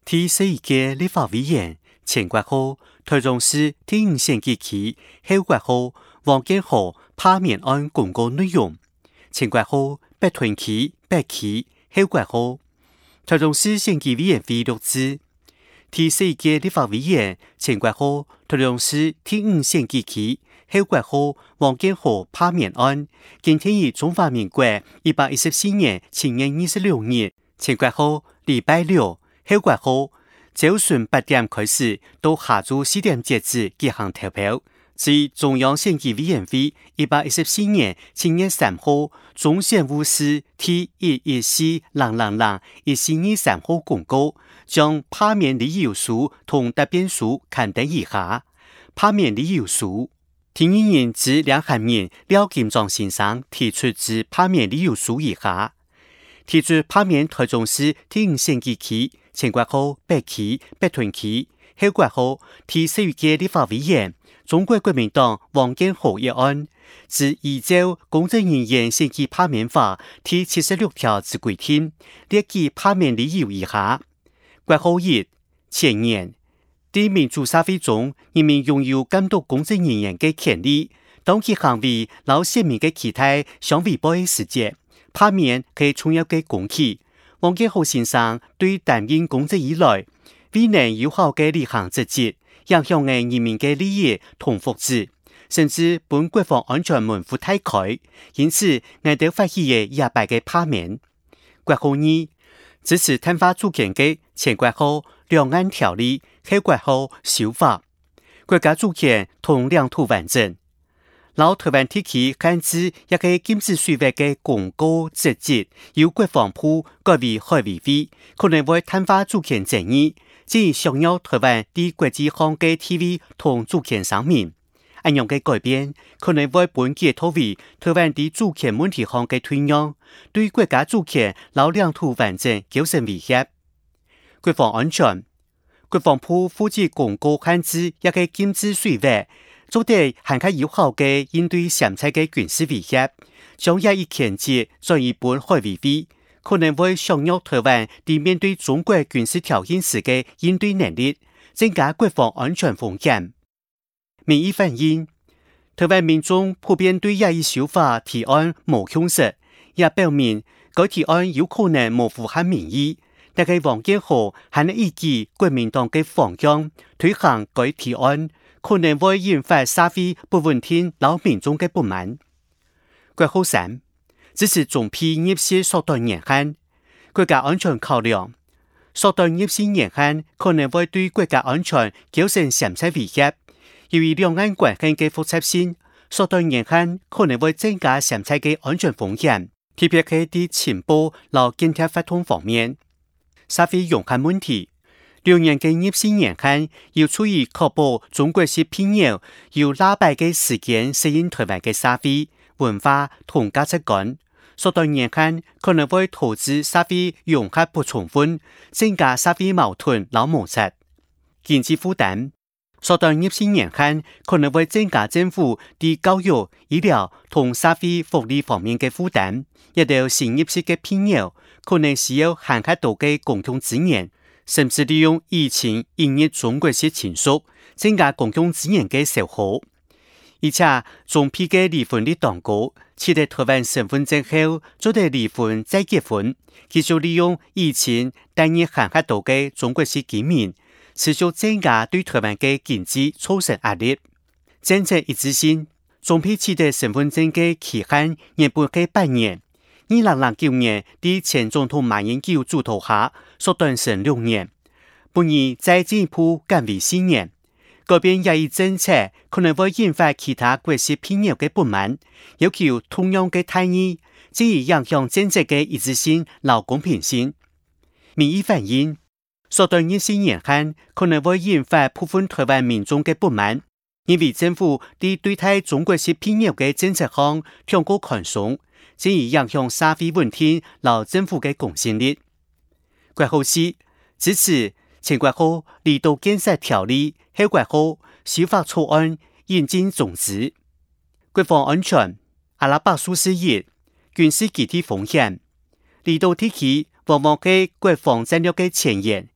第11屆立法委員前國後，台中市第5選舉區後國後黃建豪罷免案公告內容。前國後北屯區北區後國後，台中市選舉委員會錄制。第11屆立法委員前國後台中市第5選舉區後國後黃建豪罷免案，今天於中華民國114年7月26日前國後禮拜六後國後早晨8點開始到下晝4點截止舉行投票。至中央選舉委員會114年7月3號中選務司 T114001423 號公告，將罷免理由書同答辯書刊登以下。罷免理由書，提議人之梁漢民、廖金莊先生提出之罷免理由書以下。提出罷免台中市第5選舉區前國後北區北屯區後國後第11屆立法委員中國國民黨黃建豪一案，自依照公職人員選舉罷免法第76條之規定，列舉罷免理由以下。國後1前言，在民主社會中，人民擁有監督公職人員的權利，當其行為老市民的期待相違背的時節，罷免可以重要的攻擊。黃建豪先生對擔任公職以來，未能有效的履行職責，影響了人民的利益同福祉，甚至本國防安全門戶大開，因此我哋發起嘅野擺嘅罷免。國後2支持淡化主權嘅前國後兩岸條例後國後修法，國家主權同領土完整。老台灣地區限制也係禁止水域嘅公告職責，由國防部改為海委會，可能會淡化主權爭議，即削弱台灣在國際上嘅地位同主權聲明。這樣嘅改變，可能會本結托為台灣在主權問題上嘅退讓，對國家主權和領土完整構成威脅。國防安全，國防部負責公告限制也係禁止水域，做得更加有效嘅應對潛在嘅軍事威脅，將這一權責轉移本海委會，可能會削弱台灣在面對中國軍事挑釁時嘅應對能力，增加國防安全風險。民意反映，台灣民眾普遍對這一修法提案無共識，也表明該提案有可能無符合民意。但係黃建豪還能依據國民黨嘅方向推行該提案，可能會引發社會不穩定，老民眾嘅不滿。國後3支持中批入息縮短年限，國家安全考量，縮短入息年限可能會對國家安全構成潛在威脅。由於兩岸關係嘅複雜性，縮短年限可能會增加潛在嘅安全風險，特別係喺情報和間諜活動方面。社會融合問題，2年嘅入息年限要處於確保中國式聘用有拉擺嘅時間適應台灣嘅社會文化同價值觀。縮短年限可能會導致社會融合不充分，增加社會矛盾和摩擦。經濟負擔，縮短入息年限可能會增加政府在教育、醫療同社會福利方面嘅負擔，亦都新入息嘅聘用可能需要更加多嘅公共資源，甚至利用疫情引入中國式情緒，增加公共資源嘅消耗。而且中批嘅離婚率當高，取得台灣身份證後做得離婚再結婚，繼續利用疫情帶入更加多嘅中國式居民，持續增加對台灣嘅經濟造成壓力。政策一致性，中批取得身份證嘅期限原本係8年，2009年在前總統馬英九主導下縮短成6年，本年再進一步減為4年。改變這一政策可能會引發其他國際聘用嘅不滿，要求同樣嘅待遇，進而影響政策嘅一致性和公平性。民意反映，縮短入息年限可能會引發部分台灣民眾嘅不滿，因為政府在對待中國式聘用嘅政策上太過寬鬆，進而影響社會穩定和政府嘅公信力。國後4支持前國後離島建設條例後國後修法草案引進中止。國防安全，阿拉伯數4日軍事基地風險，離島地區往往係國防戰略嘅前沿，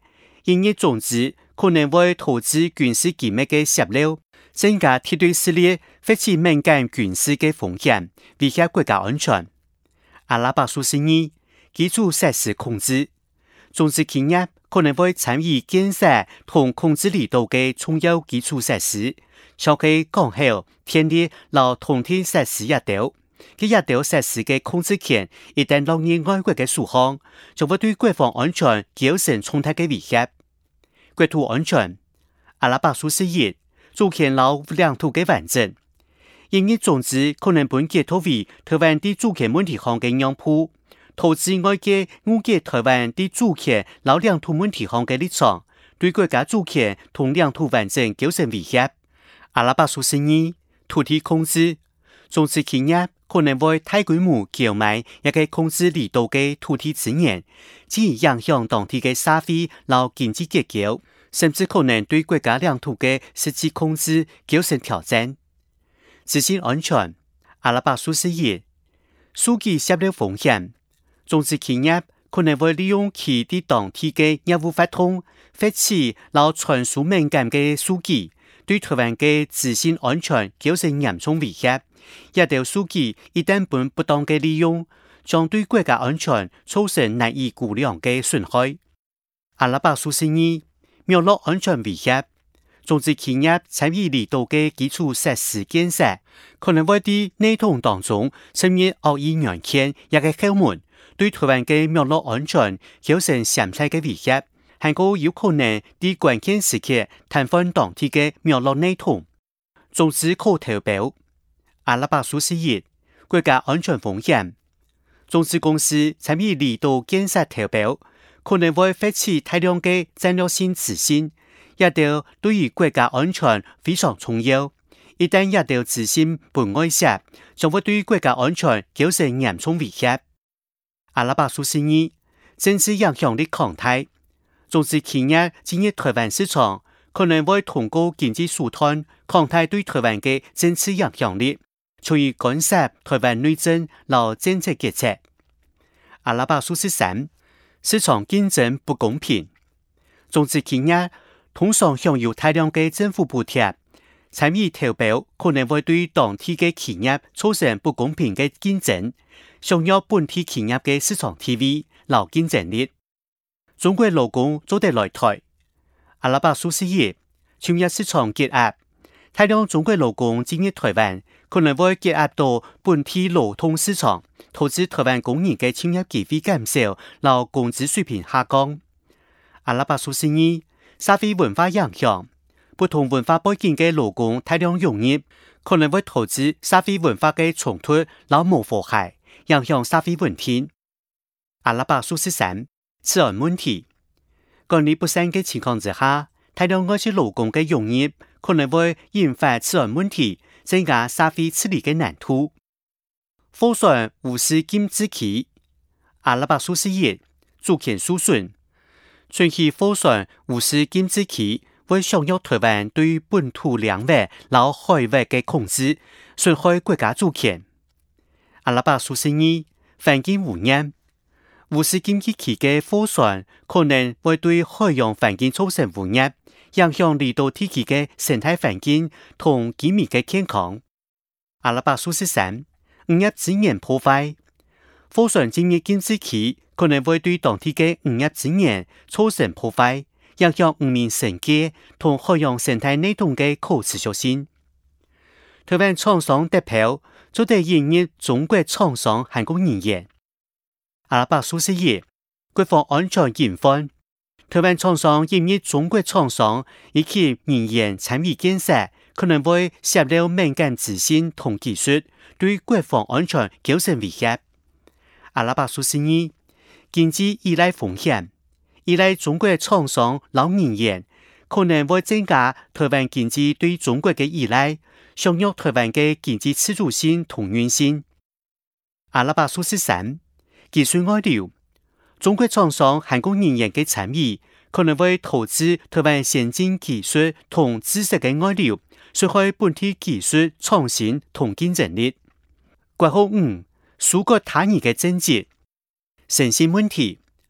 因业種子可能會導致軍事機密嘅洩漏，增加敵對勢力發起敏感軍事嘅風險，威脅國家安全。阿拉伯數12基礎設施控制，種子企業可能會參與建設同控制離島嘅重要基礎設施，像係港口、電力和通訊設施一道。佢一道設施嘅控制權一旦落入外國嘅手上，就會對國防安全構成重大嘅威脅。國土安全，阿拉伯數11主權和領土嘅完整，因為種子可能本結托為台灣的主權問題上嘅讓步，導致外界誤解台灣的主權和領土問題上嘅立場，對國家主權同領土完整構成威脅。阿拉伯數12土地控制，種子企業可能會大規模購買一個控制離島嘅土地資源，進而影響當地嘅社會和經濟結構，甚至可能對國家領土嘅實際控制構成挑戰。資訊安全，阿拉伯數11數據洩漏風險，種子企業可能會利用其對當地嘅業務活動，發起和傳輸敏感嘅數據，對台灣嘅資訊安全構成嚴重威脅。一條數據一旦被不當嘅利用，將對國家安全造成難以估量嘅損害。阿拉伯數12網絡安全威脅，種子企業參與離島嘅基礎設施建設，可能會喺內統當中滲入惡意軟件一個後門，對台灣嘅網絡安全構成潛在嘅威脅，還有可能喺關鍵時刻癱瘓當地嘅網絡內統。種子可投保。阿拉伯數11國家安全風險，種子公司參與離島建設投保，可能會發起大量嘅戰略性資訊，一條對於國家安全非常重要。一旦一條資訊被外泄，將會對國家安全構成嚴重威脅。阿拉伯數12政治影響力強大，種子企業進入台灣市場，可能會通過經濟手段擴大對台灣嘅政治影響力，從而干涉台灣內政和政策決策。阿拉伯數13市場競爭不公平，種子企業通常享有大量嘅政府補貼，參與投保可能會對當地嘅企業造成不公平嘅競爭，削弱本地企業嘅市場地位和競爭力。中國勞工做得來台，阿拉伯數11產業市場結壓，大量中國勞工進入台灣，可能會結壓到本地勞動市場，導致台灣工人嘅就業機會減少，和工資水平下降。阿拉伯數12社會文化影響，不同文化背景嘅勞工大量湧入，可能會導致社會文化嘅衝突，和無和諧，影響社會穩定。阿拉伯數13治安問題，管理不善嘅情況之下，大量外籍勞工嘅湧入，可能會引發治安問題，增加社會治理嘅難度。貨船無視禁止期，阿拉伯數11主權受損，長期貨船無視禁止期，會削弱台灣對本土領域和海域嘅控制，損害國家主權。阿拉伯數12環境污染，無視禁止期嘅貨船可能會對海洋環境造成污染，影響離島地區嘅生態環境同居民嘅健康。阿拉伯數13漁業資源破壞，貨船進入禁止期可能會對當地嘅漁業資源造成破壞，影響漁民生計同海洋生態系統嘅可持續性。台灣廠商得票就得引入中國廠商韓國人員。阿拉伯數11國防安全隱患，台灣廠商引入中國廠商以及人員參與建設，可能會洩漏敏感資訊同技術，對國防安全構成威脅。阿拉伯數12經濟依賴風險，依賴中國廠商老人員，可能會增加台灣經濟對中國嘅依賴，削弱台灣嘅經濟自主性同韌性。阿拉伯數13技術外流，中國廠商韓國人員嘅參與，可能會導致台灣先進技術同知識嘅外流，損害本地技術創新同競爭力。國號5，疏割他人嘅政績，誠信問題，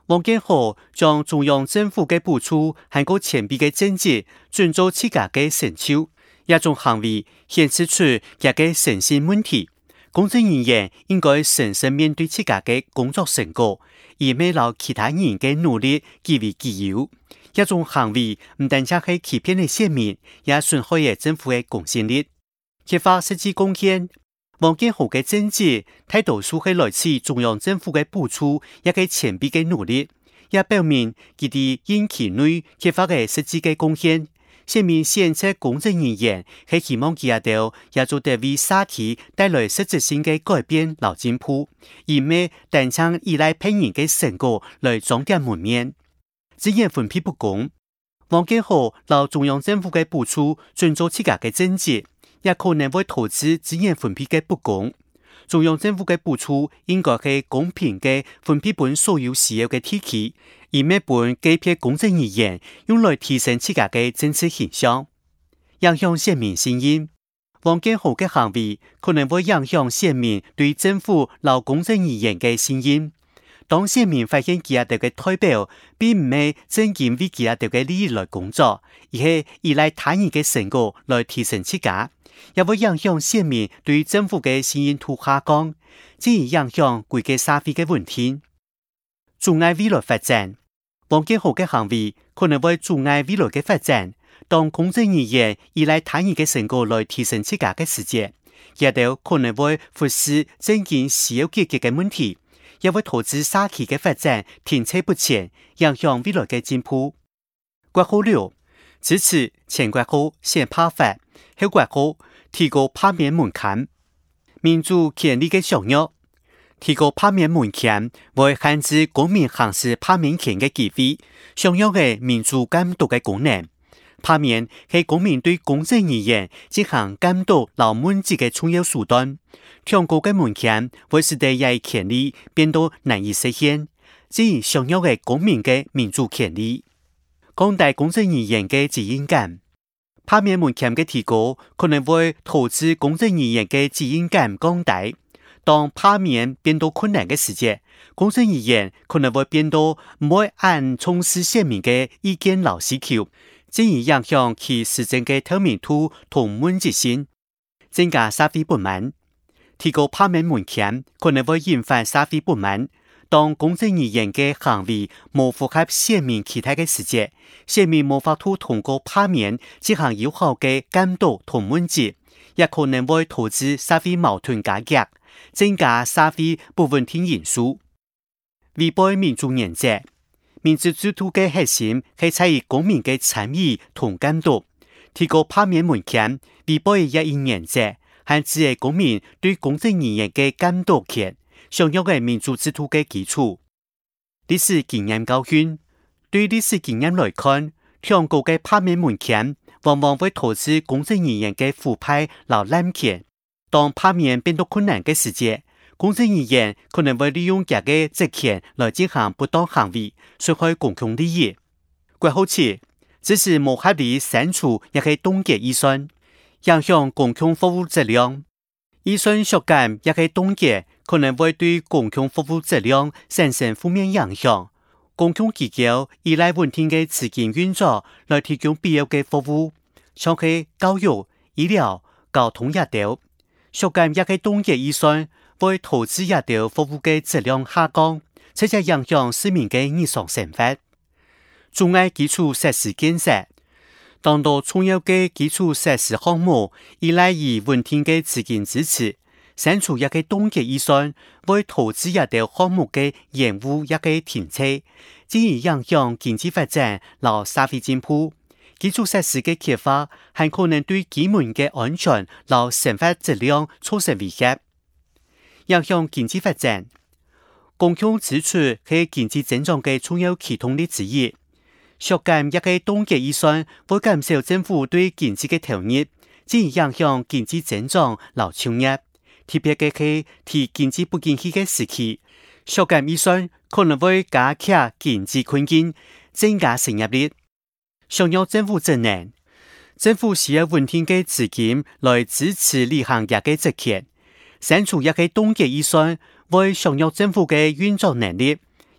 王建豪将中央政府嘅补助和個前輩嘅政績轉做自家嘅成就，一種行為顯示出一個誠信問題。公職人員應該誠實面對自家嘅工作成果，而唔係攞其他人嘅努力據為己有。一種行為唔單止係欺騙嘅市民，也損害咗政府嘅公信力。揭發實際貢獻，王建豪嘅政績大多數係來自中央政府嘅補助，一個前輩嘅努力，也表明佢哋任期內揭發嘅實際嘅貢獻。下面顯出公職人員係希望佢哋也做得為社區帶來實質性嘅改變和進步，而唔係單憑依賴別人嘅成果來裝點門面。資源分配不公，王建豪攞中央政府嘅補助轉做自家嘅政績，也可能會導致資源分配嘅不公。中央政府嘅補助應該係公平嘅分配本所有需要嘅體系，而唔係本機票公職人員用來提升自家嘅政治形象，影響市民信任。王建豪嘅行為可能會影響市民對政府和公職人員嘅信任。當市民發現佢哋嘅代表並唔係真正為佢哋嘅利益來工作，而係依賴他人嘅成果來提升自家，也會影響市民對政府嘅信任度下降，進而影響整個社會嘅穩定，阻礙未來發展。王建豪嘅行為可能會阻礙未來嘅發展。當公職人員依賴他人嘅成果來提升自家嘅時節，佢哋可能會忽視真正需要解決嘅問題，也會導致社區嘅發展停滯不前，影響未來嘅進步。括號6支持前括號憲罷法，後括號提高罷免門檻，民主權利嘅削弱。提高罷免門檻會限制公民行使罷免權嘅機會，削弱嘅民主監督嘅功能。罷免係公民對公職人員進行監督和問責嘅重要手段。調高嘅門檻會使得這權利變得難以實現，進而削弱嘅公民嘅民主權利。降低公職人員嘅責任感，罷免門檻嘅提高可能會導致公職人員嘅責任感降低。當罷免變得困難嘅時節，公職人員可能會變得唔會按重視市民嘅意見和需求，進而影響其施政嘅透明度同問責性，增加社會不滿。提高罷免門檻可能會引發社會不滿。當公職人員嘅行為無符合市民期待嘅時節，市民無法通過罷免進行有效嘅監督同問責，也可能會導致社會矛盾加劇，增加社會不穩定因素。違背民主原則，民主制度嘅核心係在於公民嘅參與同監督。提高罷免門檻，違背一一原則，限制嘅公民對公職人員嘅監督權，削弱嘅民主制度嘅基礎。歷史經驗教訓，對歷史經驗來看，調高嘅罷免門檻往往會導致公職人員嘅腐敗和濫權。當罷免變得困難嘅時節，公職人員可能會利用這個職權來進行不當行為，損害公共利益。括號7支持無合理刪除也係凍結預算，影響公共服務質量。預算削減也係凍結，可能會對公共服務質量產生負面影響。公共機構依賴穩定嘅資金運作來提供必要嘅服務，像係教育、醫療、交通也等。削減也係凍結預算，會導致也等服務嘅質量下降，直接影響市民嘅日常生活。阻礙基礎設施建設，當到重要嘅基礎設施項目依賴於穩定嘅資金支持，刪除也係凍結預算，會導致也等項目嘅延誤也係停滯，進而影響經濟發展和社會進步。基礎設施嘅缺乏，還可能對居民嘅安全和生活質量造成威脅，影響經濟發展。公共支出係經濟增長嘅重要驅動力之一。削減也係凍結預算，會減少政府對經濟嘅投入，進而影響經濟增長和就業。特別嘅係喺經濟不景氣嘅時期，削減預算可能會加劇經濟困境，增加失業率。削弱政府職能，政府需要穩定嘅資金來支持履行這個職權。刪除也係凍結預算，會削弱政府嘅運作能力，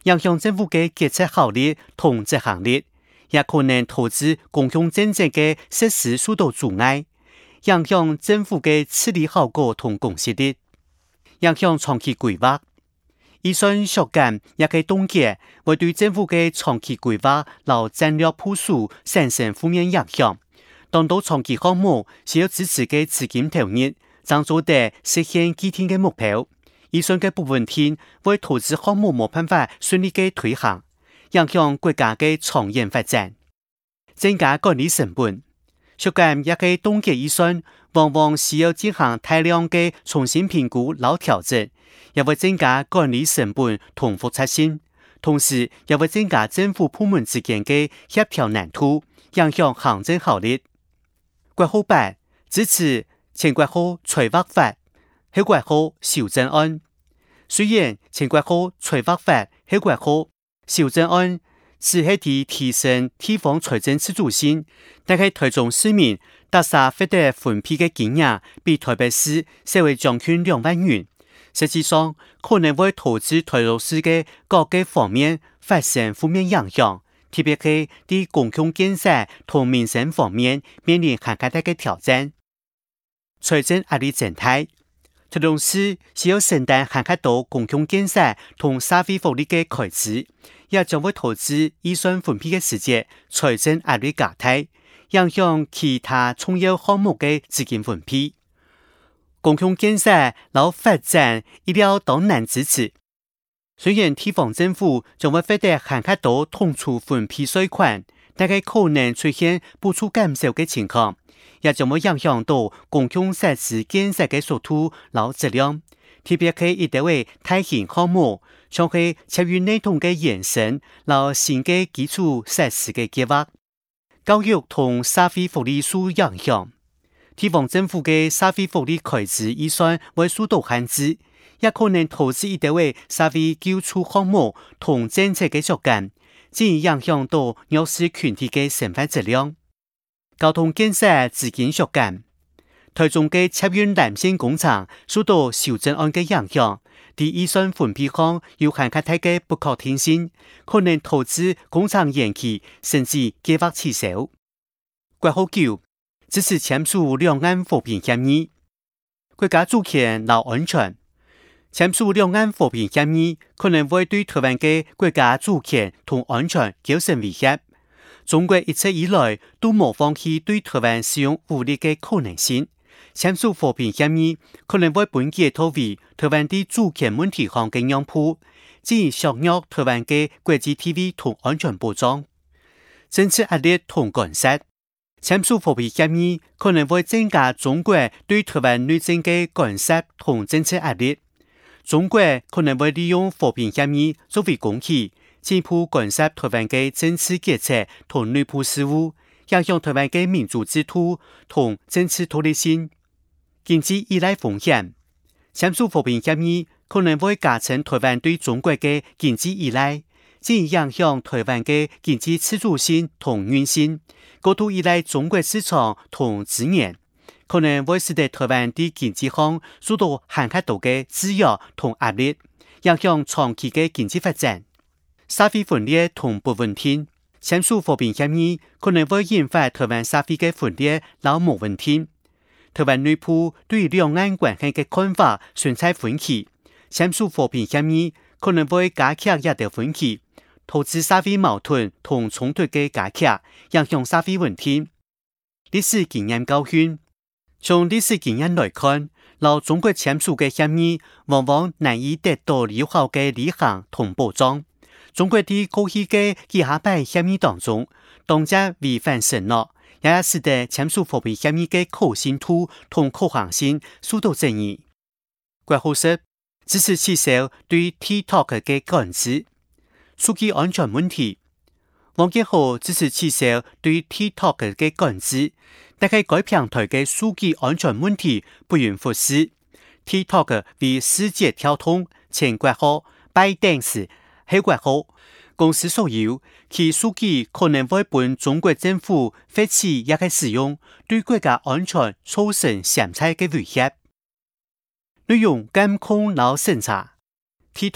影響政府嘅決策效率同執行力，也可能導致公共政策嘅實施受到阻礙，影響政府嘅治理效果同公信力，影響長期規劃。預算削減也嘅凍結，會對政府嘅長期規劃和戰略部署產生負面影響。當到長期項目需要支持嘅資金投入，將做得實現既定嘅目標。預算嘅部分天為投資項目冇辦法順利嘅推行，影響國家嘅長遠發展，增加管理成本。削減也嘅凍結預算，往往需要進行大量嘅重新評估和調整，也會增加管理成本同複雜性，同時也會增加政府部門之間嘅協調難度，影響行政效率。國號8支持前國號財劃法，後國號修正案。雖然前國號財劃法後國號修正案只係提升地方財政自主性，但係台中市民特赦獲得分批嘅金額比台北市稍微將近2萬元，實際上可能會導致台中市嘅各個方面發生負面影響，特別係喺公共建設同民生方面面臨更加大嘅挑戰。財政壓力增大，台中市需要承擔更加多公共建設同社會福利嘅開支，也將會導致預算分配嘅時節財政壓力加大，影響其他重要項目嘅資金分配。公共建設和發展一定要當難支持。雖然地方政府將會獲得更加多統籌分配稅款，但係可能出現補助減少嘅情況，也將會影響到公共設施建設嘅速度和質量。特別係一啲為大型項目，像係參與內統嘅延伸，和新嘅基礎設施嘅計劃，教育同社會福利受影響。地方政府嘅社會福利開支預算會受到限制，也可能導致一啲為社會救助項目同政策嘅削減，進而影響到弱勢群體嘅生活質量。交通建設資金削減，台中嘅捷運南線工程受到修正案嘅影響，啲預算分配上有更加大嘅不確定性，可能導致工程延期甚至計劃取消。國號9支持簽署兩岸和平協議，國家主權和安全。簽署兩岸和平協議可能會對台灣嘅國家主權同安全構成威脅。中國一直以來都冇放棄對台灣使用武力嘅可能性。簽署和平協議可能會本屆拖為台灣的主權問題上嘅讓步，進而削弱台灣嘅國際地位同安全保障。政治壓力同干涉，簽署和平協議可能會增加中國對台灣內政嘅干涉同政治壓力。中國可能會利用和平協議作為工具，進一步干涉台灣嘅政治決策同內部事務，影響台灣嘅民主制度同政治獨立性。經濟依賴風險，簽署和平協議可能會加深台灣對中國嘅經濟依賴，進而影響台灣嘅經濟自主性同韌性，過度依賴中國市場同資源，可能會使得台灣的經濟上受到更加多嘅制約同壓力，影響長期嘅經濟發展。社會分裂同不穩定，簽署和平協議可能會引發台灣社會嘅分裂和不穩定。台灣內部對兩岸關係嘅看法存在分歧，簽署和平協議可能會加劇一啲分歧，導致社會矛盾同衝突嘅加劇，影響社會穩定。歷史經驗教訓，從歷史經驗來看，老中國簽署嘅協議往往難以得到有效嘅履行同保障。中國喺過去嘅幾下擺協議當中，當家違反承諾，也使得簽署和平協議嘅可信度同可行性受到爭議。國號10支持取消對 TikTok 嘅管制，數據安全問題。王建豪支持取消對 TikTok 嘅管制，但係該平台嘅數據安全問題不容忽視。TikTok 為世界跳通前國號ByteDance後國號公司所有，其數據可能會被中國政府發起也係使用，對國家安全造成潛在嘅威脅。內容監控和審查 ，TikTok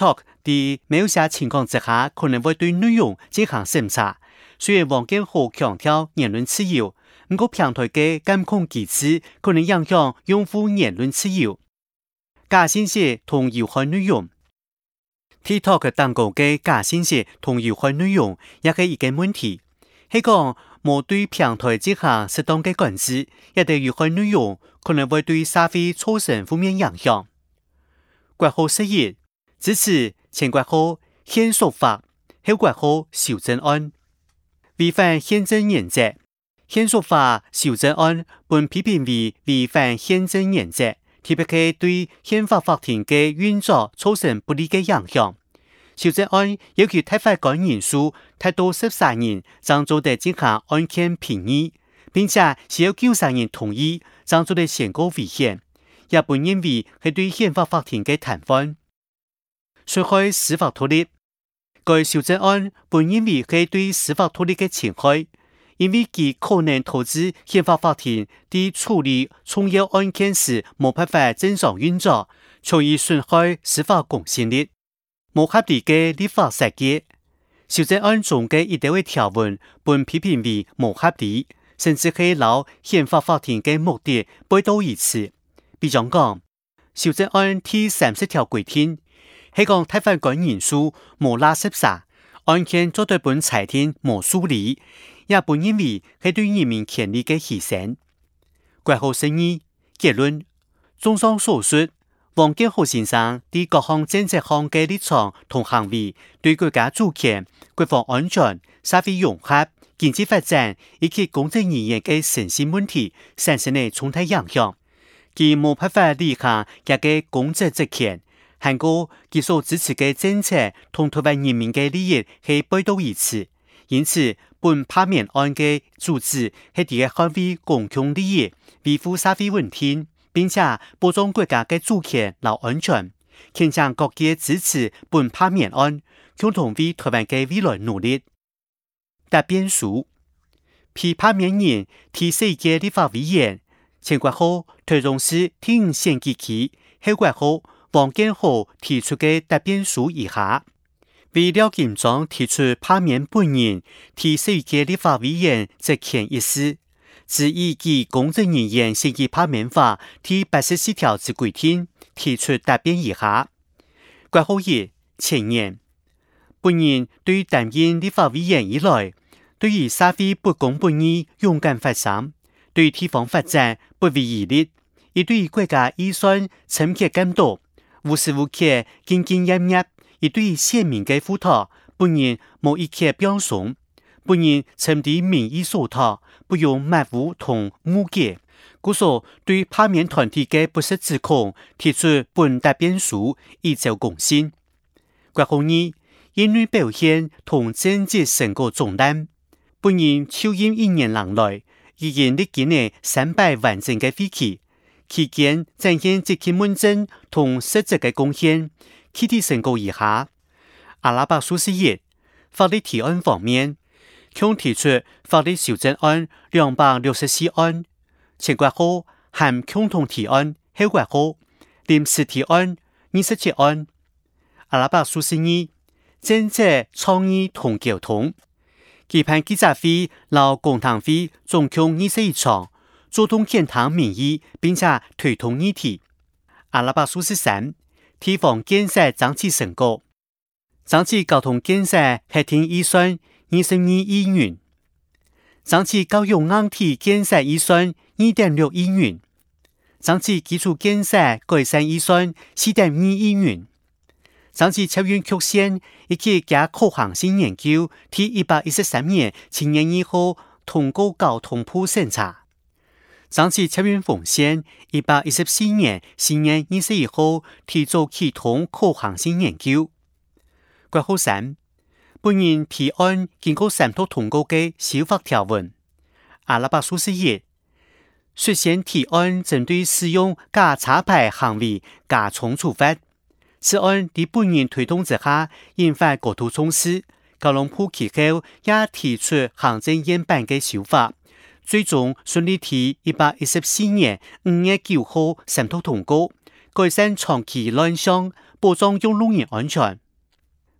在某些情况之下，可能會對內容進行審查。雖然王建豪強調言論自由，不過平台嘅監控機制可能影響用戶言論自由。假信息同有害內容 ，TikTok 當局嘅假信息同有害內容也係一個問題。係講冇對平台進行適當嘅管制，一啲有害內容可能會對社會造成負面影響。國號11支持前國號憲訴法，後國號修正案。違反憲政原則，憲訴法修正案本批評為違反憲政原則，特別係對憲法法庭嘅運作造成不利嘅影響。修正案要求大法官人數達到14人，將做得進行案件評議，並且需要93人同意，將做得宣告違憲。也本認為係對憲法法庭嘅談判，損害司法獨立。該修正案本認為係對司法獨立嘅侵害，因為其可能導致憲法法庭在處理重要案件時無辦法正常運作，從而損害司法公信力。無合理嘅立法設計，修正案中嘅一大堆條文本批評為無合理，甚至係勞憲法法庭嘅目的背道而馳。比方講，修正案第30條規定，係講大法官人數無拉14，案件做對本裁定無處理，也本認為係對人民權利嘅犧牲。國號12結論，綜上所述，王建豪先生對各項政策上嘅立場同行為，對國家主權、國防安全、社會融合、經濟發展以及公職人員嘅誠信問題，產生嘅重大影響。其無辦法履行一個公職職權，韓國其所支持嘅政策同台灣人民嘅利益係背道而馳，因此本罷免案嘅主旨係第一捍衛公共利益、維護社會穩定，並且保障國家嘅主權和安全，懇請各界支持本罷免案，共同為台灣嘅未來努力。答辯書被罷免人第4屆立法委員前國號台中市第5選舉區後國號王建豪提出嘅答辯書以下：為廖金莊提出罷免本人第4屆立法委員職權一事，只依其公職人員選舉罷免法第84條之規定提出答辯以下。國號1前言，本人對擔任立法委員以來，對於社會不公不義勇敢發聲，對地方發展不遺餘力，亦對國家預算深切監督，無時無刻兢兢業業，亦對縣民嘅付託，本人無一刻表鬆。本人深知民意所託，不用抹污同誤解，故所對罷免團體嘅不實指控提出本答辯書，以照公信。國號2因為表現同政績成果重擔，本人就任1年來，已經歷經了300完整嘅會期，期間展現積極問政同實質嘅貢獻。具體成果以下：阿拉伯數1法律提案方面，共提出法律修正案264案，前國號含共同提案，後國號臨時提案27案。阿拉伯數2政策倡議同溝通，舉辦記者會、勞公聽會總共21場，主動傾聽民意，並且推動議題。阿拉伯數3地方建設整體成果，整體交通建設核定預算22億元，整體教育硬體建設預算2.6億元，整體基礎建設改善預算4.2億元，整體捷運曲線以及加可行性研究第113年7月2號通過交通部審查。整體捷運紅線114年4月21號提早啟動可行性研究。國號3本人提案經過3讀通過嘅修法條文。阿拉伯數1率先提案針對使用假車牌行為加重處罰。此案在本人推動之下引發高度重視，交通部其後也提出行政院版嘅修法。最終順利提114年5月9號3讀通過，改善長期亂象，保障用路人安全。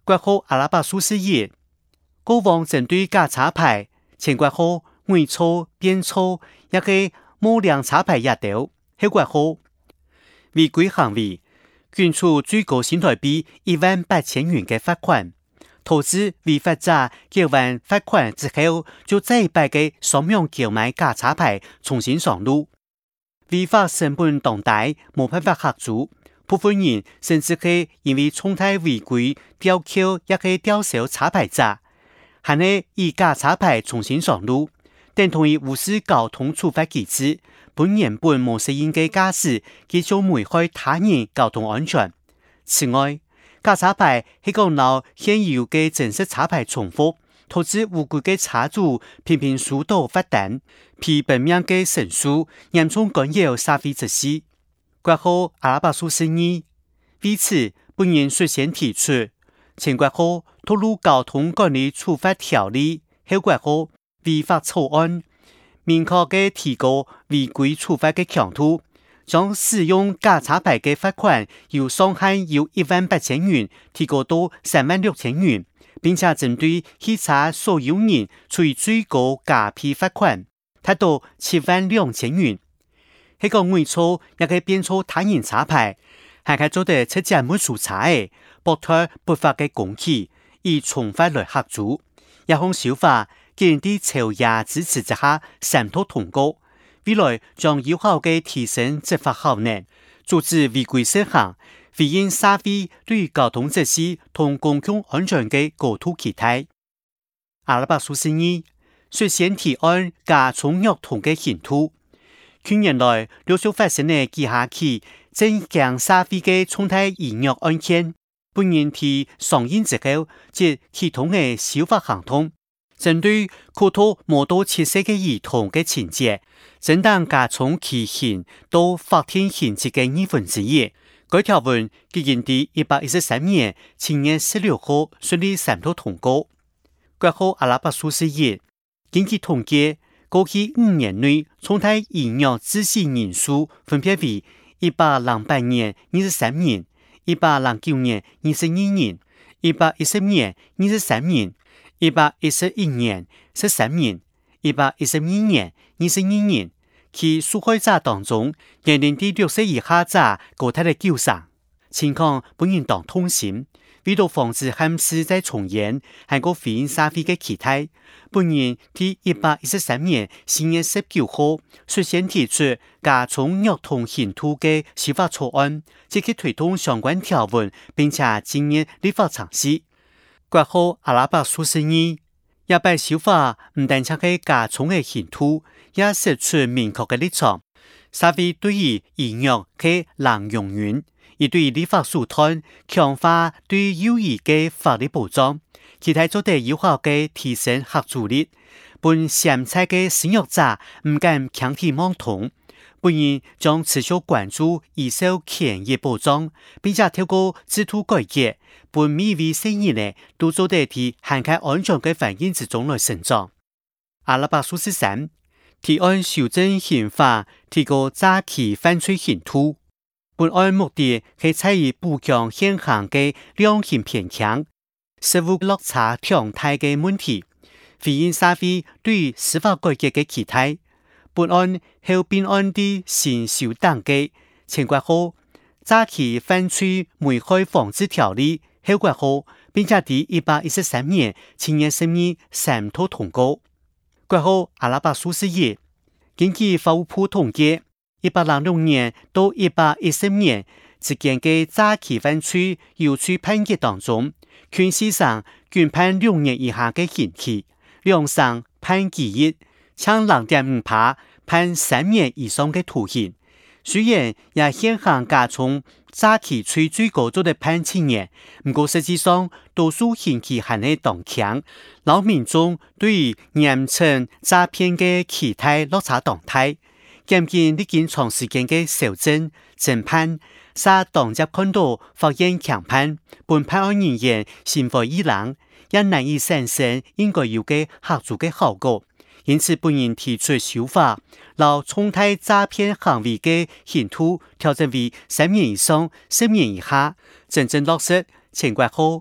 國號阿拉伯數字1，過往針對假查牌，前國號偽鈔、變鈔，也係無良查牌也到，後國號違規行為，捐處最高新台幣18000元嘅罰款。投資違法者繳完罰款之後，就再擺嘅雙面購買假查牌重新上路，違法成本當大，冇辦法合租。部分人甚至係因為重大違規吊扣，也係吊銷查牌者，還係以假查牌重新上路，等同於無視交通處罰機制，本原本冇適應嘅駕駛，繼續危害他人交通安全。此外，假查牌係講到現有嘅正式查牌重複，導致無辜嘅車主頻頻收到罰單，被本命嘅申訴，嚴重干擾社會秩序。國號阿拉伯數字2，為此本人率先提出前國號透露交通管理處罰條例，後國號違法草案，明確嘅提高違規處罰嘅強度，將使用假查牌嘅罰款由上限由18000元提高到36000元，並且針對汽車所有人處最高加批罰款，達到72000元。喺個偽鈔也可以變出他人查牌，還可以做得出節目數查嘅，剝奪不法嘅公器，以重罰來合租。一項手法，既然啲朝野支持之下三讀通過，未來將有效嘅提升執法效能，阻止違規盛行，回應社會對交通秩序同公共安全嘅高度期待。阿拉伯數字2率先提案加重約同嘅刑度。去年來陸續發生嘅幾下起增強社會嘅重大醫藥案件，本人提上映之後，即啟動嘅司法行動，針對可托無到7歲嘅兒童嘅情節，正當加重其刑到法定刑期嘅1/2。該條文既然於1813年7月16號順利三讀通過。國號阿拉伯數字1，經濟統計。過去5年內，重大醫藥致死人數分別為1808年23人、1809年22人、1810年23人、1811年13人、1812年22人。其受害者當中，年齡低6歲以下者高達了9成，情況本人當痛心。為咗防止憾事再重演，韓國回應社會嘅期待，本人於1813年4月19號率先提出加重約童刑度嘅司法草案，積極推動相關條文，並且進入立法程序。國號阿拉伯數字2，也擺修法唔但只係加重嘅刑度，也釋出明確嘅立場。社會對於醫藥嘅濫用源。而對立法手段強化對有益嘅法律保障，期待做得有效嘅提升合租率，本潛在嘅使用者唔敢強提妄同。本人將持續關注醫療權益保障，並且透過制度改革，本每位成員呢都做得喺涵蓋安全嘅環境之中來成長。阿拉伯數字3提案修正刑法，提高詐欺犯罪刑度。本案目的係在於補強現行嘅量刑偏強、實務落差強大嘅問題，回應社會對司法改革嘅期待。本案後並按啲新修訂嘅前國號詐欺犯罪危害防治條例後國號，並且喺1813年7月12日三讀通過。國號阿拉伯數字1，根據法務部統計。1806年到1810年之間嘅詐欺犯罪有罪判決當中，全市上均判6年以下嘅刑期，兩上判幾億，搶2.5%判3年以上嘅徒刑。雖然也現行加重詐欺罪最高做得判7年，不過實際上多數刑期還係當強，老民眾對於嚴懲詐騙嘅期待落差當大。漸漸歷經長時間嘅修正偵判，使當接看到法院強判，本判案人員心灰意冷，也難以產生應該有嘅合租嘅效果。因此，本人提出修法，讓重大詐騙行為嘅刑度調整為3年以上10年以下，真正落實前國號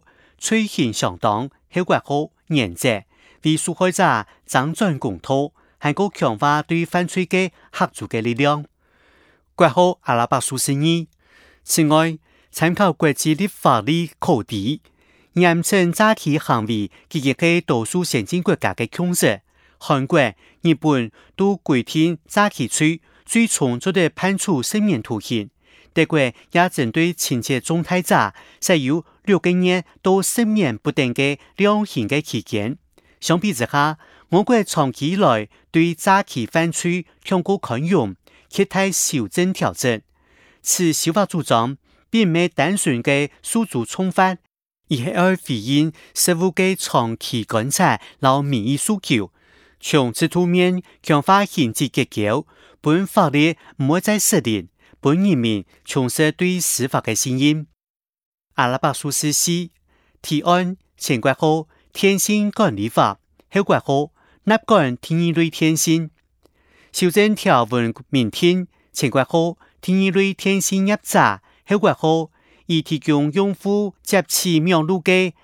罪行相當，後果好嚴責，為受害者爭轉公道，還個強化對犯罪嘅嚇阻嘅力量。國號阿拉伯數12。此外，參考國際的法律考題，嚴懲詐欺行為及其嘅多數先進國家嘅共識。韓國、日本都規定詐欺罪最重就得判處生命徒刑。德國也針對情節重大者，設有6個月到10年不等嘅量刑嘅期間。相比之下，我國長期以來對詐欺犯罪強過寬容，期待修正調整。此修法主張並唔係單純嘅訴諸重罰，而係要回應社會嘅長期觀察和民意訴求，從此圖面強化刑制結構，本法律唔會再設定。本人民重拾對司法嘅信任。阿拉伯數14提案前國號天性管理法，後國號納管定義類天性。修正條文明定前國號定義類天性業者，後國號以提供用戶接起網絡嘅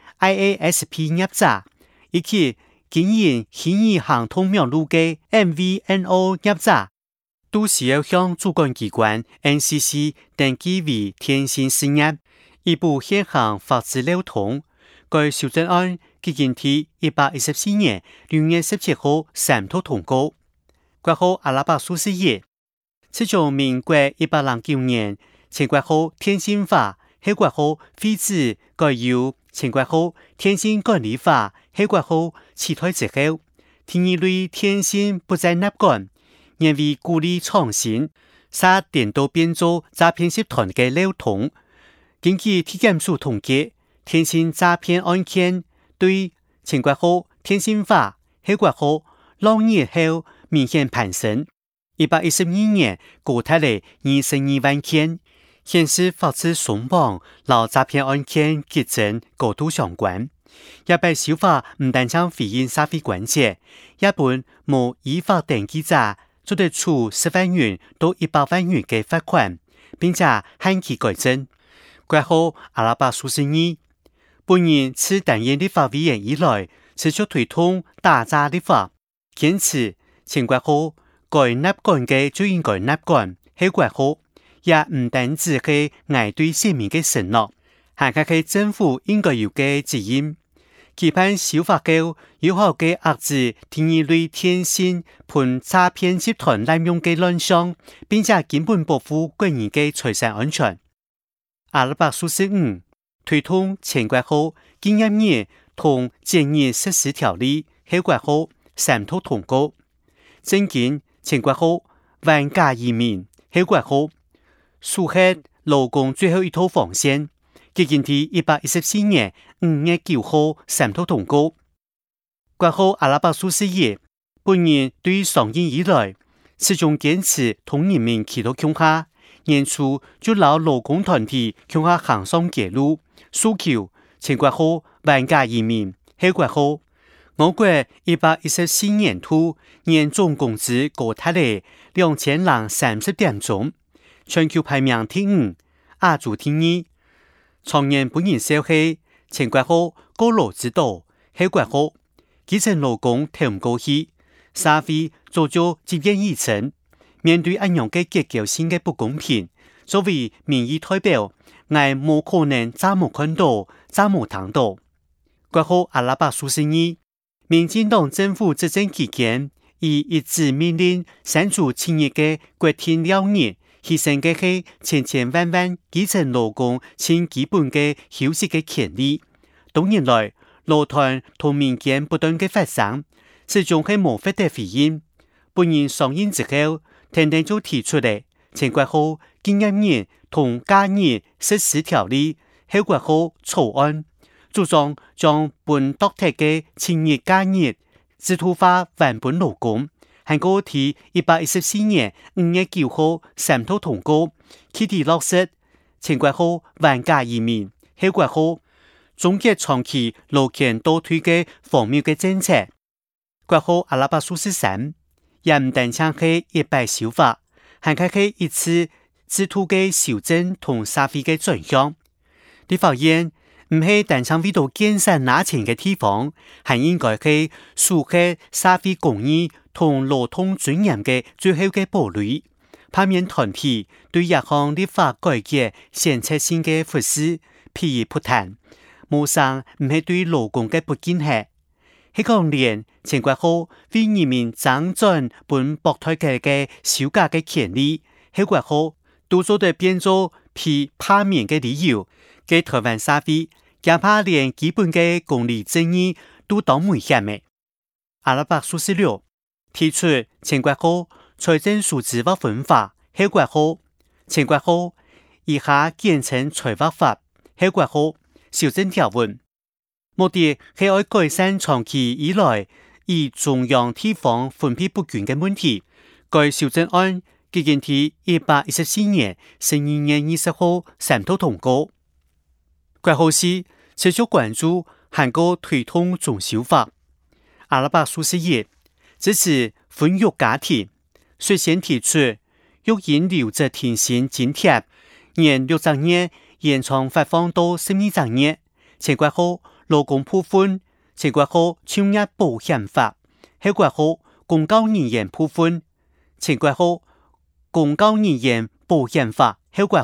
IASP 業者，以及經營虛擬行通網絡嘅 MVNO 業者。都需要向主管機關 NCC 登記為天性事業，以補現行法制漏洞。該修正案已經於1814年6月17號三讀通過。國號阿拉伯數41，此種民國109年前國號天性法，後國號廢止改由前國號天性管理法，後國號取代之後，定義類天性不再納管。因為鼓勵創新，殺顛倒變做詐騙集團嘅漏洞。根據體檢署統計，天性詐騙案件對前國號天性法、後國號6年後明顯攀升。1812年高達了22萬件，顯示法制鬆綁和詐騙案件激增高度相關。也被修法唔單將回應社會關切，也本無依法登記者就得處10萬元到100萬元嘅罰款，並且限期改正。國號阿拉伯數12，本人自擔任立法委員以來，持續推動打詐立法，堅持前國號該納管嘅就應該納管，後國號也唔單止係捱對市民嘅承諾，還係政府應該有嘅責任。期盼修法後有效嘅遏制定義類天性盤詐騙集團濫用嘅亂象，並且根本保護國人嘅財產安全。阿拉伯數45推動前國號經驗業同檢驗實施條例，後國號三讀通過。正經前國號萬家移民，後國號蘇克勞工最後一套防線。基建於1814年5月9號三讀通過。國號阿拉伯數41，本人對上任以來，始終堅持同人民企圖共下，年初就勞勞工團體共下行上街路，訴求前國號萬家移民，後國號我國1814年初年總工資高達了2030點鐘，全球排名第5，亞洲第2。常年本人消息，前國號高勞指導，後國號基層勞工提唔高興，社會早就積怨已深。面對咁樣嘅結構性嘅不公平，作為民意代表，我冇可能暫冇看到，暫冇聽到。國號阿拉伯數12，民進黨政府執政期間，以一紙命令刪除前日嘅國慶悼日。犧牲嘅係千千萬萬基層勞工最基本嘅休息嘅權利。多年來，勞團同民間不斷嘅發生，始終係無法得回應。本人上任之後，天天就提出嚟，前國號經驗日同假日實施條例，後國號草案，主張將本獨特嘅前日假日制度化還本勞工。韓國於1814年5月9號三讀通過，具體落實前國號萬家移民，後國號終結長期勞權倒退嘅荒謬嘅政策。國號阿拉伯數43，也唔單止係一擺修法，還係一次制度嘅修正同社會嘅轉向。立法院唔係單槍為到建設拿錢嘅地方，還應該係樹起社會公義同勞動尊嚴嘅最後嘅堡壘。怕免團體對一項立法改革先測性嘅忽視、避而不談，無上唔係對勞工嘅不敬係。喺講連前國後為人民爭取本博台嘅休假嘅權利，喺國後都做得變做批罷免嘅理由，嘅台灣社會驚怕連基本嘅公理正義都當危險嘅。阿拉伯46提出前國後財政數字法分法，喺國後前國後以下簡稱財法法，喺國後修正條文。目的係要改善長期以來以中央地方分配不均嘅問題。該修正案基建於1814年12月20號三讀通過。國後是持續關注韓國推動中修法。阿拉伯41支持婚育家庭，率先提出育嬰留職停薪津貼，年6個月延長發放到12個月。前國後勞工部分，前國後就業保險法，後國後公告人員部分，前國後公告人員保險法，後國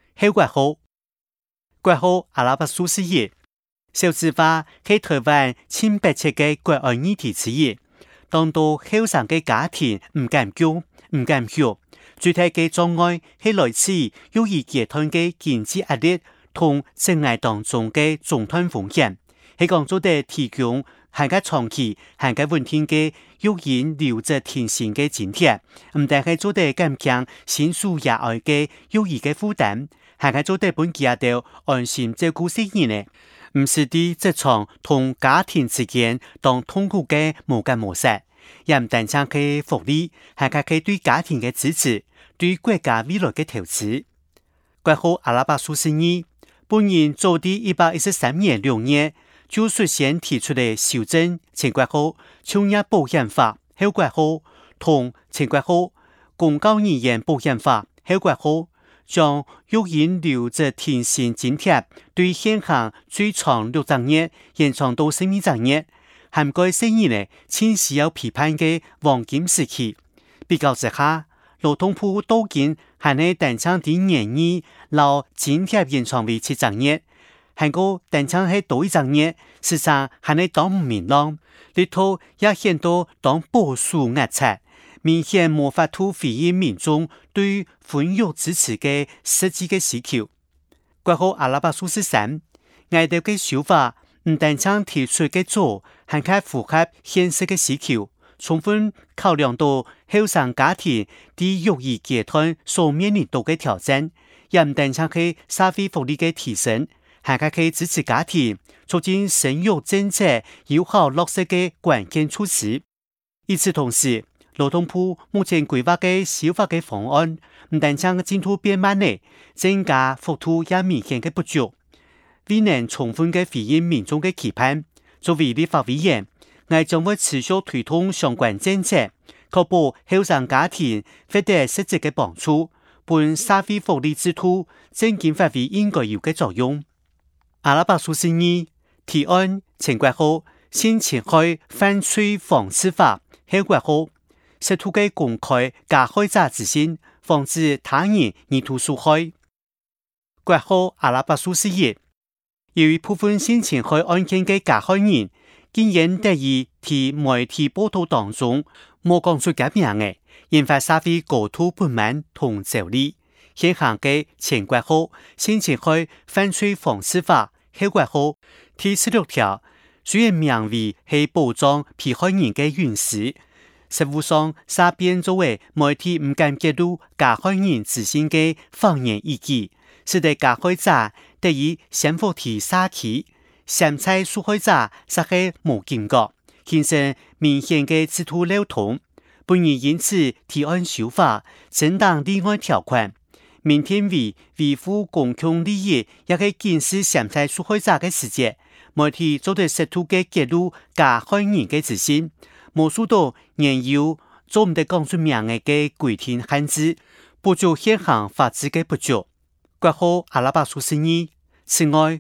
後阿拉伯41少子化係台灣千百切嘅國安議題之一，當到後生嘅家庭唔敢叫、唔敢學，最大嘅障礙係來自育兒階段嘅經濟壓力同職涯當中嘅中斷風險。係講做得提供係個長期、係個穩定嘅育嬰留職停薪嘅津貼，唔但係做得減輕新生兒愛嘅育兒嘅負擔，係個做得本家庭安心照顧小兒呢，唔是啲職場同家庭之間當痛苦嘅無間模式，也唔單止係福利，係個可以對家庭嘅支持，對國家未來嘅投資。國後阿拉伯42本人早喺1813年6月。就率先提出嚟修正前國後就業保險法，後國後同前國後公告人員保險法，後國後將育嬰留職停薪津貼對現行最長6個月延長到12個月，涵蓋成年呢千需要批判嘅黃金時期。比較之下，勞動部都見係喺單槍啲年義留津貼延長為7個月。韓國單槍係多一個月，事實上係喺當唔明朗，裏頭也顯到當保守壓策，明顯無法度回應民眾對婚育支持嘅實際嘅需求。國後阿拉伯43外頭嘅修法唔單槍提出嘅做，還較符合現實嘅需求，充分考量到後生家庭啲育兒階段所面臨到嘅挑戰，也唔單槍係社會福利嘅提升。還可以支持家庭，促進生育政策有效落實嘅關鍵措施。與此同時，勞動部目前規劃嘅修法嘅方案，唔但將進度變慢呢，增加幅度也明顯嘅不足，未能充分嘅回應民眾嘅期盼。作為立法委員，我將會持續推動相關政策，確保後生家庭獲得實際嘅幫助，本社會福利制度正經發揮應該有嘅作用。阿拉伯42提案前國後先前開犯罪防治法，後國後試圖嘅公開加害者之心，防止他人意圖受害。國後阿拉伯41由於部分先前開案件嘅加害人，竟然得以喺媒體報道當中冇講出假名嘅，引發社會高度不滿同焦慮。現行嘅前國後先前開犯罪防治法，後國後第16條雖然名為係保障被害人嘅隱私，實務上煞變作為媒體唔敢揭露加害人自身嘅謊言依據，使得加害者得以先伏提殺氣，嫌在受害者實係無警覺，形成明顯嘅制度漏洞。本人因此提案修法，增訂例外條款。明天為維護公共利益，也可以檢視潛在受害者嘅時節，媒體做對適度嘅揭露加害人嘅自身，無數到原有做唔得講出名嘅規定限制，補足現行法制嘅不足。國後阿拉伯42此外，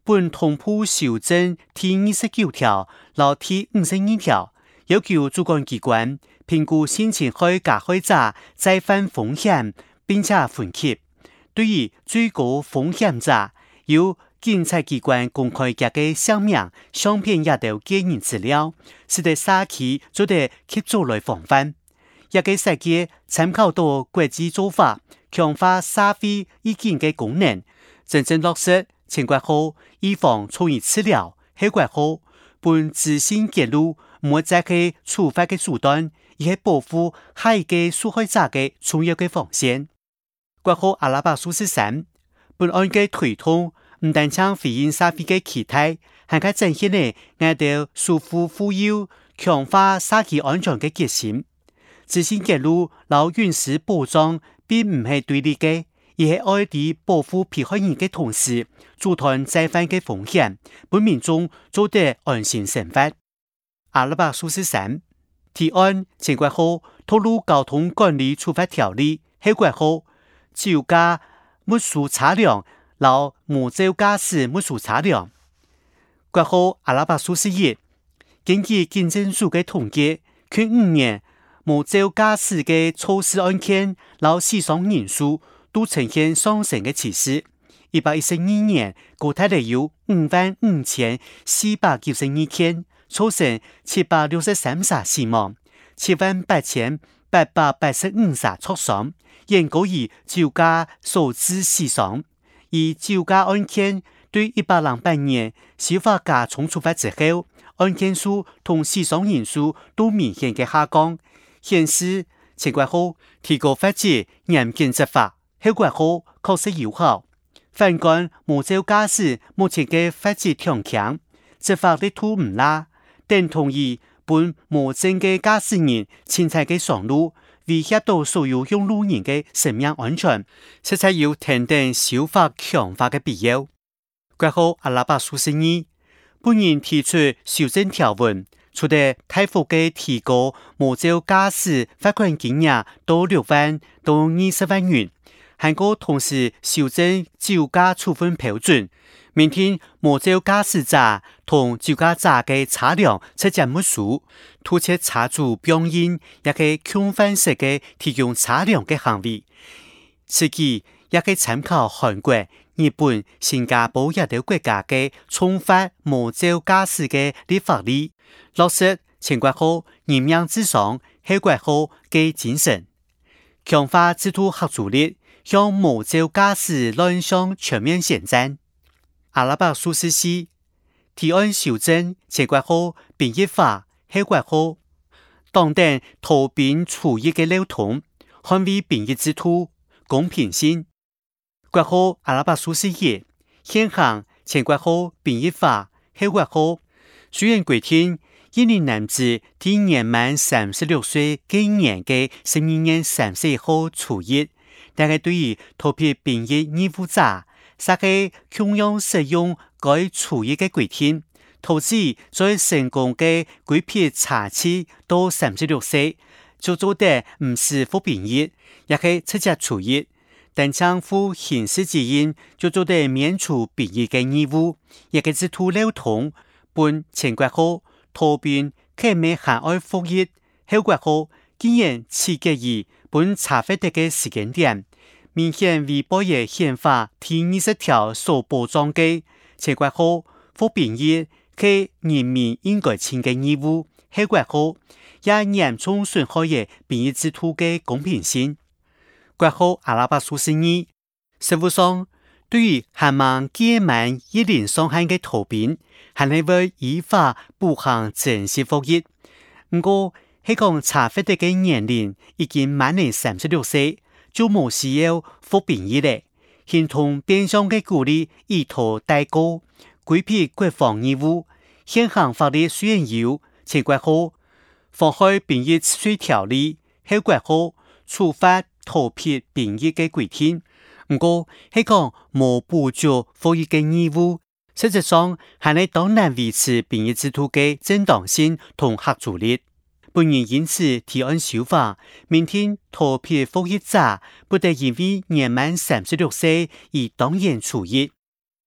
本通铺修正第29條和第52條，要求主管機關評估申請開加開者再犯風險，並且分級。對於最高風險者，由檢察機關公開佢嘅姓名、相片也到個人資料，使得社區做得及早來防範。一個世界參考到國際做法，強化社會意見嘅功能，真正落實前國後，預防錯誤治療；後國後，本自新揭露，唔會再去處罰嘅手段，而係保護下一個受害者嘅重要嘅防線。國後阿拉伯數13，本案嘅推動唔單將回應社會嘅期待，還可展現呢我哋守護婦幼、強化社區安全嘅決心。自新揭露老原始保障並唔係對立嘅，而係愛地保護被害人嘅同時，阻斷再犯嘅風險，本民眾做得安心生活。阿拉伯數13提案前國後透露交通管理處罰條例，後國後酒駕沒收車輛，老無照駕駛沒收車輛。國後阿拉伯數11根據警政署嘅統計，近5年無照駕駛嘅肇事案件，老死傷人數都呈現上升嘅趨勢。1812年，國泰的有55492件，造成763人死亡，78885人挫傷，遠高於酒駕所致死傷。而酒駕案件對108年司法加重處罰之後，案件數同死傷人數都明顯嘅下降。顯示前國後提高法制嚴謹執法，後國後確實有效。反觀無照駕駛目前嘅法制強強，執法力度唔拉，等同於本無證嘅駕駛人輕踩嘅上路，威脅到所有用路人嘅生命安全，實在有停等修法強化嘅必要。國後阿拉伯數12本人提出修正條文，除了大幅嘅提高無照駕駛罰款金額到6萬到20萬元，還個同時修正酒駕處分標準，明天無照駕駛者同酒駕者嘅車輛直接沒收，拖車車主表現也係強反式嘅提供車輛嘅行為。此舉也可以參考韓國、日本、新加坡一啲國家嘅重罰無照駕駛嘅立法例，落實前國後人命至上，後國後嘅精神，強化制度合作力，向無照駕駛亂象全面宣戰。阿拉伯數14提案修正前國後並一法，後國後當等逃避處役嘅流通，捍衛並一制度公平性。國後阿拉伯數11現行前國後並一法，後國後雖然規定一名男子第年滿36歲嘅年嘅12月31號處役，但係對於逃避並役義務者，實係強用使用該處役嘅規定，導致在成功嘅規避查期到36歲，就做得唔是服並役，也係直接處役。但將負刑事責任，就做得免除並役嘅義務，亦嘅制度流通，本前國後逃避佢未限愛服役，後國後竟然刺激於本查罰嘅時間點，明顯違背嘅憲法第20條所保障嘅前國後服並役佢人民應該盡嘅義務，後國後也嚴重損害嘅並役制度嘅公平性。國後阿拉伯數12實務上對於限望屆滿一年上限嘅逃避，還係會依法步行正式服役。不過係講查罰嘅年齡已經滿年36歲，就冇需要服並役咧，形同變相嘅鼓勵以圖代過，規避國防義務。現行法律雖然有前國後妨害並役秩序條例，後國後處罰逃避並役嘅規定，不過係講冇補助服役嘅義務，實際上係你當難維持並役制度嘅正當性同合作力。本人因此提案修法，明天逃避服役者不得因為年滿36歲而當然處役。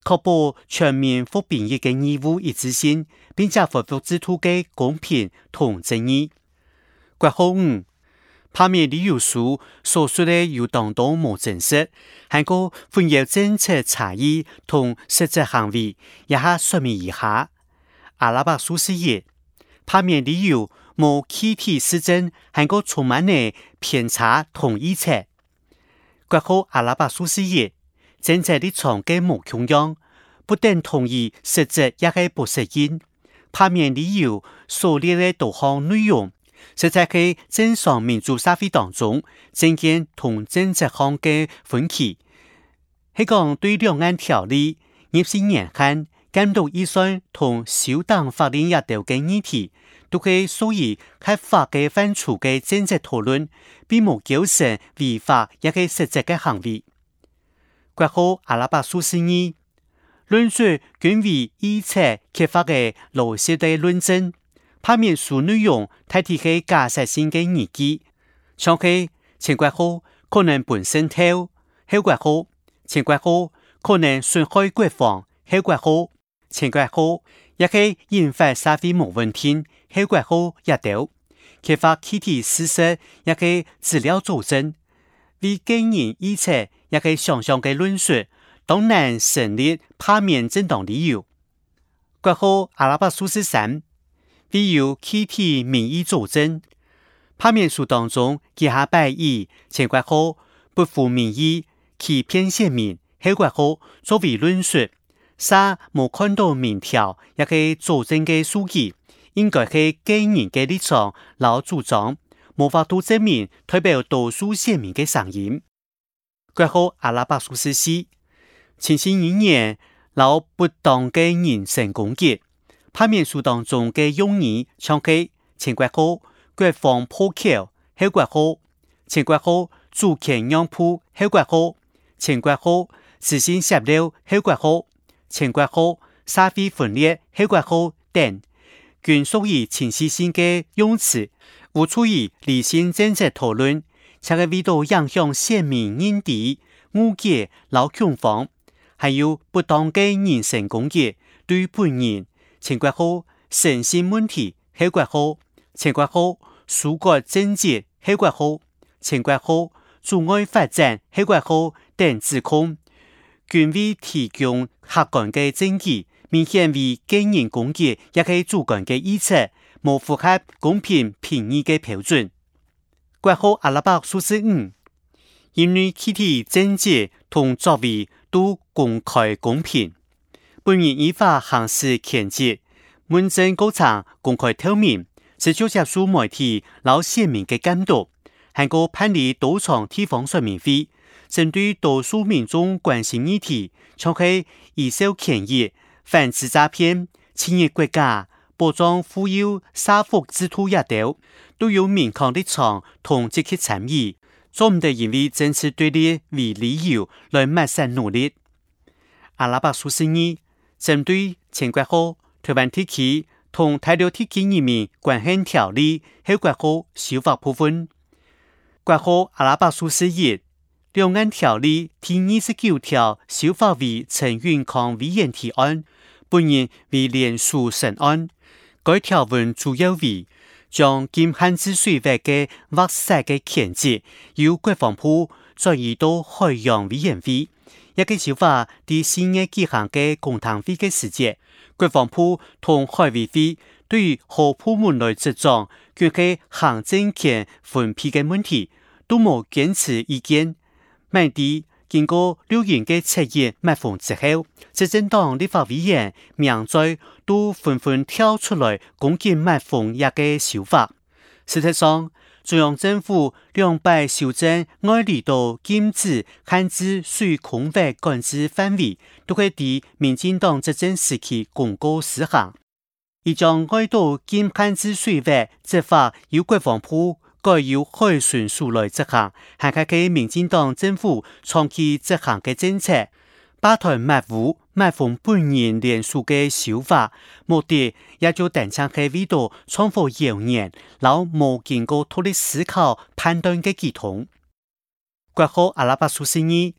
確保全面服兵役嘅義務一致性，並且恢復制度嘅公平同正義。國號5，罷免理由書所述嘅有當中無證實，韓國混有政策差異同實質行為，也係說明一下。阿拉伯數字1，罷免理由無具體實證，韓國充滿嘅偏差同臆測。國號阿拉伯數字1，政策立場嘅無窮樣，不等同意實質也係不適應。罷免理由所列嘅多項內容，實在係正常民主社會當中政見同政策上嘅分歧。係講對兩岸條例、入籍年限、監督預算同小黨法令也都嘅議題，都係屬於合法嘅範疇嘅政策討論，並無構成違法也係實質嘅行為。國號阿拉伯數字2，論述均為臆測揭發嘅邏輯嘅論證，罷免書內容大體係假設性嘅議記，像係前國號可能本身偷，後國號前國號可能損害國防，後國號前國號也係引發社會無問題，後國號也都揭發具體事實，也係資料佐證，為個人臆測也係想象嘅論述，當然成立罷免正當理由。國號阿拉伯數字3，唯有具體民意佐證，罷免書當中記下擺以前國號不服民意，欺騙選民，後國號作為論述，啥無看到民調也係佐證嘅數據，應該係個人嘅立場老主張，無法度證明代表多數選民嘅聲音。國號阿拉伯數字4，前些年老不當嘅人身攻擊，罷免書當中嘅用語像係前國號國防破口，後國號前國號主權讓步，後國號前國號自信泄露，後國號前國號社會分裂，後國號等，均屬於情緒性嘅用詞，無處於理性政策討論，且係為到影響選民認知、誤解、老恐慌，還有不當嘅人身攻擊，對本人前國號誠信問題，後國號前國號疏割政績，後國號前國號阻礙發展，後國號等指控，均未提供客觀嘅證據，明顯為個人攻擊，也係主觀嘅臆測，無符合公平評議嘅標準。國號阿拉伯數字5，因為具體政績同作為都公開公平，本人依法行使權責，問政過程公開透明，持續接受媒體老選民嘅監督，韓國辦理多場地方說明會，針對多數民眾關心議題，像係移收權益、反制詐騙、侵入國家、保障富有社福制度也都有明確立場同積極參與，做唔得因為政治對立為理由來抹殺努力。阿拉伯數字2，針對前國號台灣地區同大陸地區人民關係條例後國號修法部分。國號阿拉伯數字1，兩岸條例第29條修法為陳永康委員提案，本人為連署審案。該條文主要為將禁限制水域嘅劃設嘅權責由國防部轉移到海洋委員會。一個修法第4月舉行嘅公聽會嘅時節，國防部同海委會對於何部門來執掌佢嘅行政權分配嘅問題，都冇堅持意見。麥迪經過6人嘅測驗密封之後，執政黨立法委員名嘴都紛紛跳出來攻擊密封一個修法。實際上，中央政府200修正外離島禁止限制水空域管制範圍，都係喺民進黨執政時期公告施行。而將外島禁限制水域執法由國防部改由海巡署來執行，係佢民進黨政府長期執行嘅政策，霸台密戶密封本人連署嘅手法，目的也就單槍係為到重複謠言，然後冇經過獨立思考判斷嘅系統。國號阿拉伯數字2，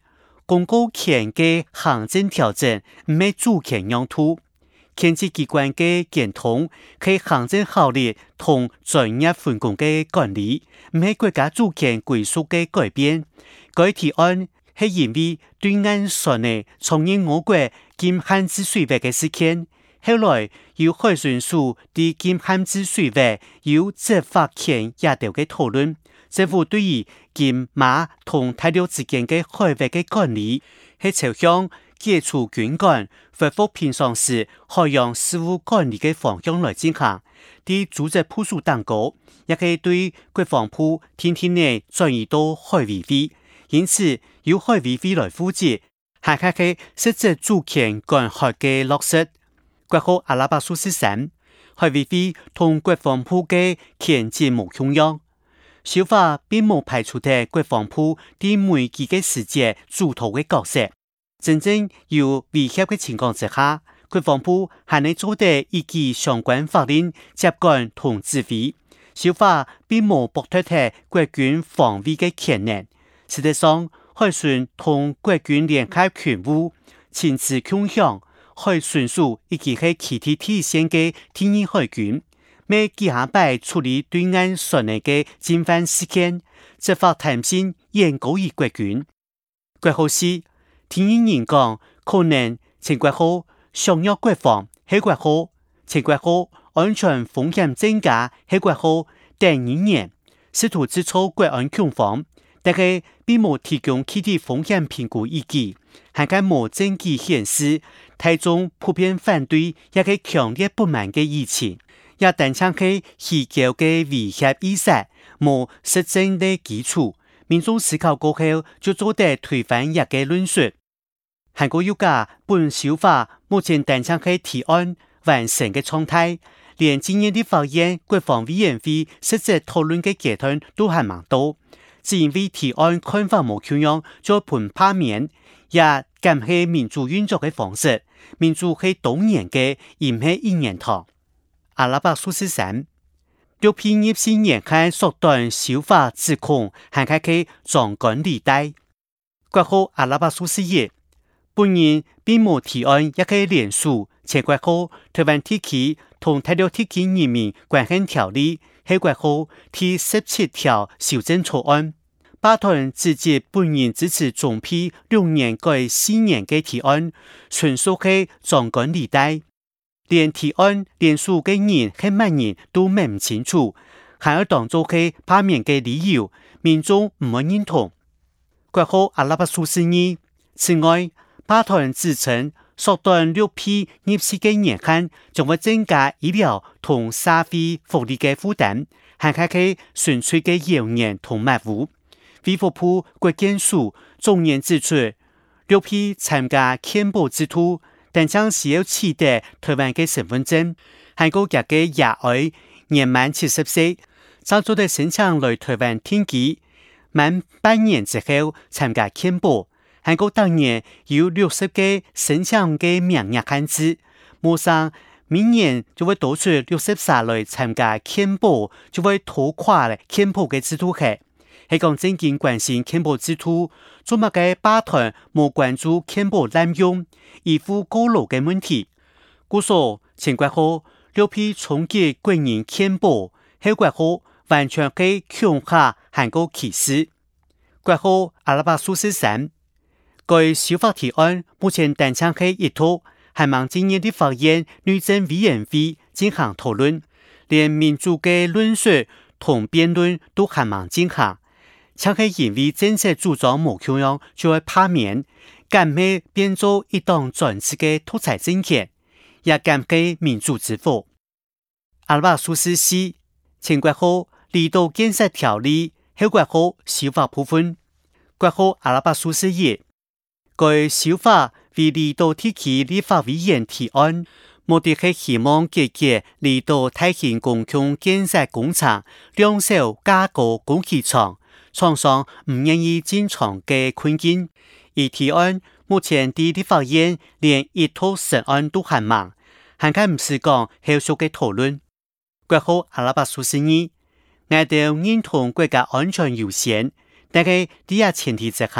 公告權嘅行政調整唔係主權讓渡，憲制機關嘅檢討係行政效率同專業分工嘅管理，唔係國家主權歸屬嘅改變。該提案係因為對岸船嘅從入我國禁限制水域嘅事件，後來由海巡署對禁限制水域有執法權也條嘅討論。政府對於金馬同大陸之間嘅海域嘅管理，係朝向解除軍管、恢復平常時海洋事務管理嘅方向來進行。啲組織部署蛋糕，也可以對國防部天天內轉移到海委會，因此由海委會來負責，還可以實質主權管轄嘅落實。國號阿拉伯數字3，海委會同國防部嘅權責無相樣。修法並冇排除嘅國防部對每幾個時節主導嘅角色，真正有威脅嘅情況之下，國防部還能做得依據相關法令接管同指揮。修法並冇剝奪嘅國軍防衛嘅權能。實際上，海巡同國軍聯合權務、情治共享、海巡署以及係其他體現嘅天然海軍。每幾下擺處理對岸船內嘅侵犯事件，執法彈性遠高於國軍。國號是聽人講，可能前國號削弱國防，係國號前國號安全風險增加，係國號等一年，試圖製造國安恐慌，但係並冇提供具體風險評估依據，還加冇證據顯示大眾普遍反對，也係強烈不滿嘅議情。也單槍係虛構嘅威脅意識，冇實證的基礎。民眾思考過後，就做得推翻一個論述。韓國有家本修法目前單槍係提案完成嘅狀態，連今年的法院國防委員會實質討論嘅階段都還蠻多。只因為提案看法冇樣樣，就盤拍面，也減係民主運作嘅方式。民主係多年嘅，而唔係一年堂。阿拉伯數字3，六批入新年刊縮短修法指控，還開啟壯觀履帶。國號阿拉伯數字1，本人並冇提案，也可以連署前國號台灣地區同大陸地區人民關係條例，係國號第17條修正草案。巴團直接本人支持總批6年改4年嘅提案，純屬係壯觀履帶。連提案連署嘅人係乜人都問唔清楚，還要當作係罷免嘅理由，民眾唔會認同。國號阿拉伯數字2，此外，巴團指稱縮短6批入市嘅年限，將會增加醫療同社會福利嘅負擔，還係佢純粹嘅謠言同謬誤。衛福部國健署總言指出，6批參加憲保之徒。但將需要取得台灣嘅身份證，韓國籍嘅亞愛年滿70歲，早早地申請來台灣定居，滿半年之後參加憲保。韓國當年有60個申請嘅名額限制，馬上明年就會多出63來參加憲保，就會拖垮憲保嘅制度係。係講正經關心憲保制度，做乜嘅巴團冇關注憲保濫用、依附過勞嘅問題。故所前國號6批衝擊國人憲保，後國號完全係強化韓國歧視。國號阿拉伯數字3，該修法提案目前單槍係一套，還望今年的法院內政委員會進行討論，連民主嘅論述同辯論都還望進行。像係因為政策主張冇樣樣，就會罷免，敢係變做一黨專制嘅獨裁政權，也敢係民主之父。阿拉伯數字4，前國號離島建設條例，後國號修法部分。國號阿拉伯數字1，該修法為離島地區立法委員提案，目的係希望解決離島大型公共建設工廠兩手加固工期長。廠商唔願意進場嘅困境，而提案目前地立法院連一套審案都還忙，還看唔是講後續嘅討論。國號阿拉伯數字2，我哋認同國家安全優先，但係呢個前提之下，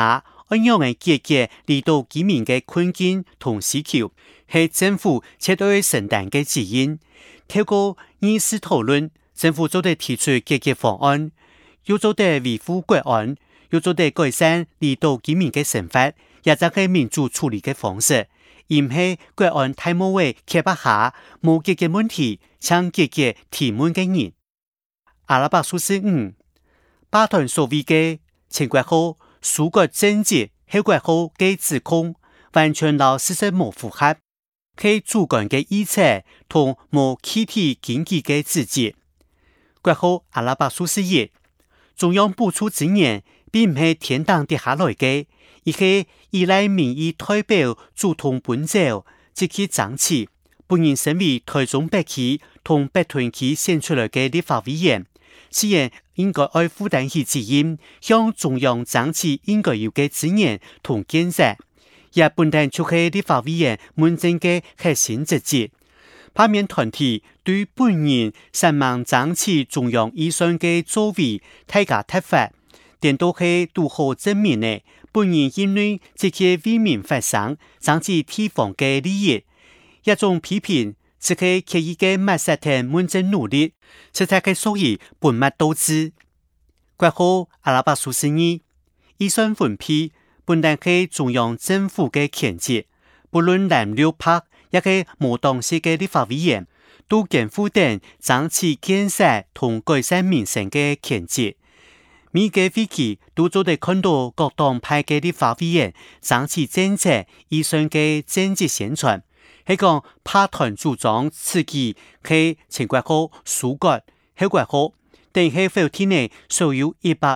安樣嘅解決離島居民嘅困境同需求，係政府切對承擔嘅指引。透過議事討論，政府就得提出解決方案，又就得維護國安，又就得改善離島居民嘅生活，也就係民主處理嘅方式，而唔係國安大幕為揭發下冇解決問題，搶解決提問嘅人。阿拉伯數字5，巴團所謂嘅前國後屬國政治後國後嘅指控，完全同事實冇符合，係主觀嘅臆測同冇具體經濟嘅指責。國後阿拉伯數字1，中央補助資源並唔係天堂跌下來嘅，而係依賴民意代表主動奔走，積極爭取，本人身為台中北區同北屯區選出來嘅立法委員，自然應該愛負擔起責任，向中央爭取應該有嘅資源同建設，也本來就係立法委員問政嘅核心職責。罷免團體對本人希望爭取中央預算嘅作為大加撻伐，點都係如何證明呢？本人因為積極為民發聲，爭取地方嘅利益，一種批評只係刻意嘅抹殺聽問政努力，實在係屬於本末倒置。國後阿拉伯數字2，預算分配本來係中央政府嘅權責，不論藍綠拍，也係無黨籍嘅立法委員都肩負定爭取建設同改善民生嘅權責。每個會期都做得看到各黨派嘅立法委員爭取政策預算嘅政治宣傳，係講拍團主張刺激喺前國後屬國後國後，定係否定呢所有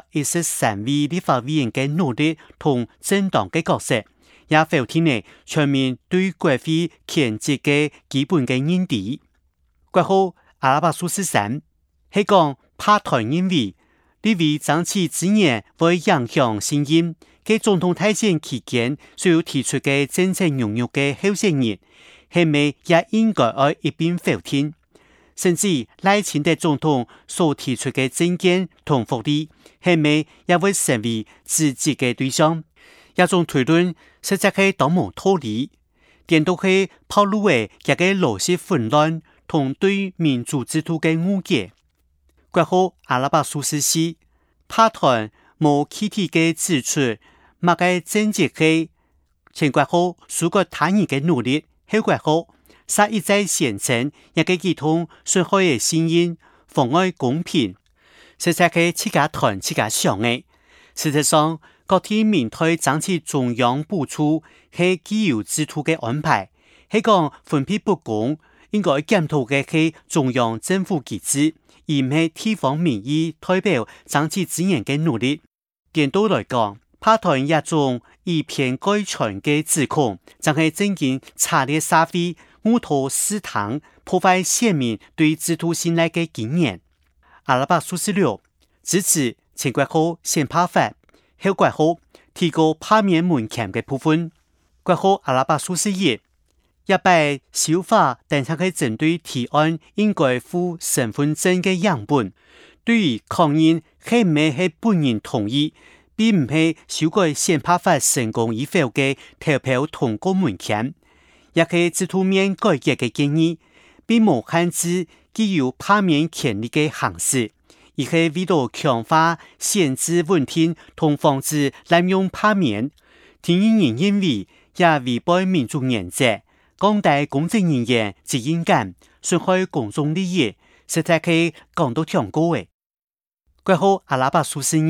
113位立法委員嘅努力同政黨嘅角色，也否定呢全面對國會權責嘅基本嘅認知。國後阿拉伯數字3，係講拍團認為呢位爭取資源會影響信任，喺總統大選期間所要提出嘅政策擁有嘅候選人，係咪也應該要一併否定？甚至賴清德總統所提出嘅政見同福利，係咪也會成為自己嘅對象？一種推論實在係多麼脫離，點都係暴露為一個邏輯混亂同對民主制度嘅誤解。國後阿拉伯數字4，拍團無具體嘅指出，乜嘅政治係前國後屬國他人嘅努力，後國後殺一再宣稱一個系統損害嘅信任，妨礙公平，實在係自家團自家想嘅。事實上，各地面對爭取中央補助係既有制度嘅安排，係講分配不公，應該檢討嘅係中央政府機制，而唔係地方民意代表爭取資源嘅努力。簡單來講，拍團一種以偏概全嘅指控，就係正經查列社會誤導私堂，破壞市民對制度信賴嘅經驗。阿拉伯數字6，支持前國後先拍法，後國後提高罷免門檻嘅部分。國後阿拉伯數字1，一擺修法，但係佢針對提案應該附身份證嘅樣本，對於確認係唔係本人同意，並唔係修改先拍法成功與否嘅投票通過門檻，也係制度面改革嘅建議，並無限制具有罷免權利嘅行使，而係為咗強化限制穩定同防止濫用罷免。聽人認為也違背民主原則，降低公職人員責任感，損害公眾利益，實在係講到挺高嘅。國後阿拉伯數字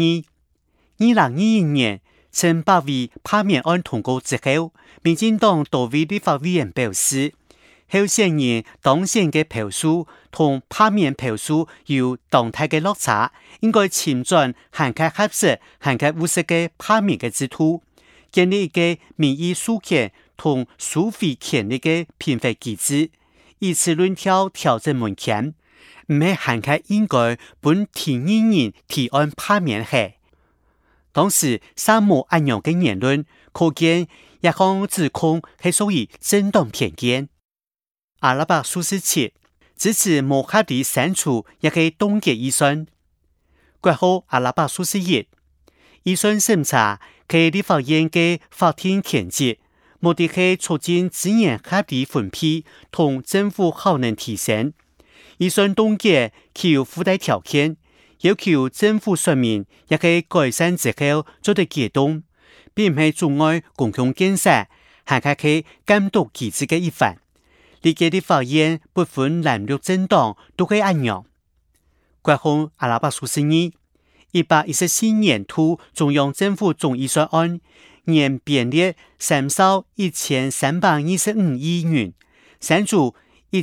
2，2021年前8位罷免案通過之後，民進黨多位立法委員表示，候選人當選嘅票數同罷免票數有動態嘅落差，應該前轉涵蓋合適、涵蓋務實嘅罷免嘅制度，建立一個民意訴權同訴回權利嘅評分機制，以此論調整門檻，唔係涵蓋應該本提議人提案罷免係。當時三無暗樣嘅言論，可見一項指控係屬於政黨偏見。阿拉伯數字7，支持無合理刪除，也可以凍結預算。國後阿拉伯數字1， 预算审查给立法院嘅法庭权责，目的係促進資源合理分配同政府效能提升。預算凍結其有附帶條件，要求政府說明也可以改善之後做得啟動，並唔係阻礙公共建設，還係監督機制嘅一環。歷屆立法院不分藍綠政黨都可以按樣。國號阿拉伯數字2 1814年度中央政府總預算案年編列3兆1325億元，刪除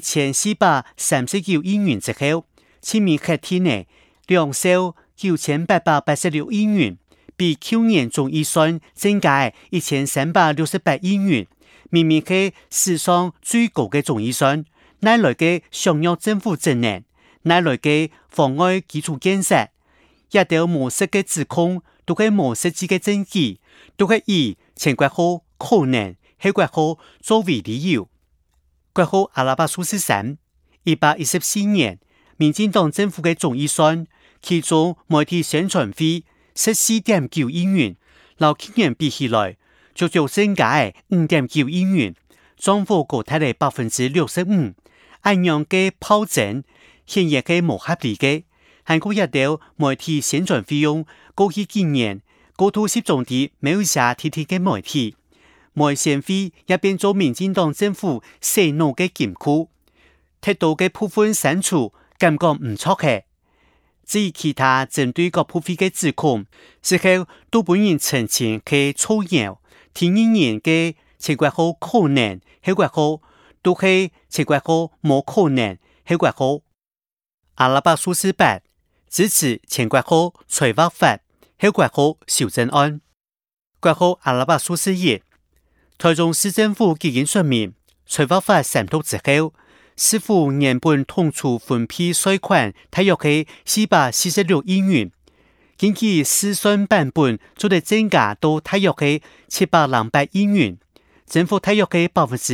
1439億元之後，前面核定呢2兆9886億元，比去年總預算增加1368億元，明明係史上最高嘅總預算，哪來嘅削弱政府職能，哪來嘅妨礙基礎建設，一條模式嘅指控，都係冇實際嘅證據，都係以前國號可能係國號作為理由。國號阿拉伯數字3 1814年，民進黨政府嘅總預算，其中媒體宣傳費14.9億元，老去年比起來，足足增加5.9億元，漲幅高達嚟65%。按樣嘅拋贈，顯然係無合理嘅。韓國一條媒體宣傳費用，過去幾年高度集中地沒有下貼貼嘅媒體，媒宣費也變做民進黨政府洗腦嘅金庫，睇到嘅部分刪除，感覺唔錯嘅。至於其他針對各部分嘅指控，之後都本人澄清佢錯誤，聽人嘅前國號可能係國號，都係前國號冇可能係國號。阿拉伯數字8支持前國號財劃法係國號修正案。國號阿拉伯數字1，台中市政府已經說明，財劃法審讀之後，市府原本統籌分配稅款大約係446億元，根據試算版本做得增加到大約係708億元，政府大約係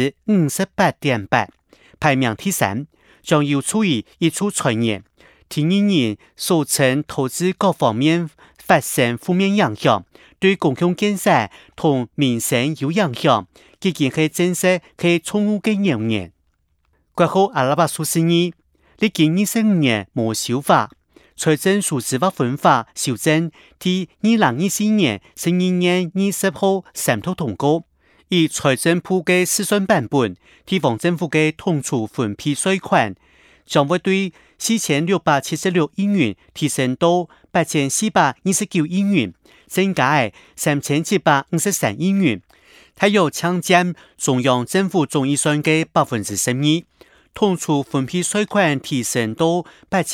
58.8%，排名第3，將要處於一處財年。聽人所稱投資各方面發生負面影響，對公共建設同民生有影響，究竟係正式係錯誤嘅謠言。國號阿拉伯數字2，歷經25年冇修法，財政數字劃分法修正第2024年12月20號審讀通過，以財政部嘅試算版本，地方政府嘅統籌分配稅款將會對4676億元提升到8429億元，增加3753億元，它有搶佔中央政府總預算嘅12%，統籌分配稅款提升到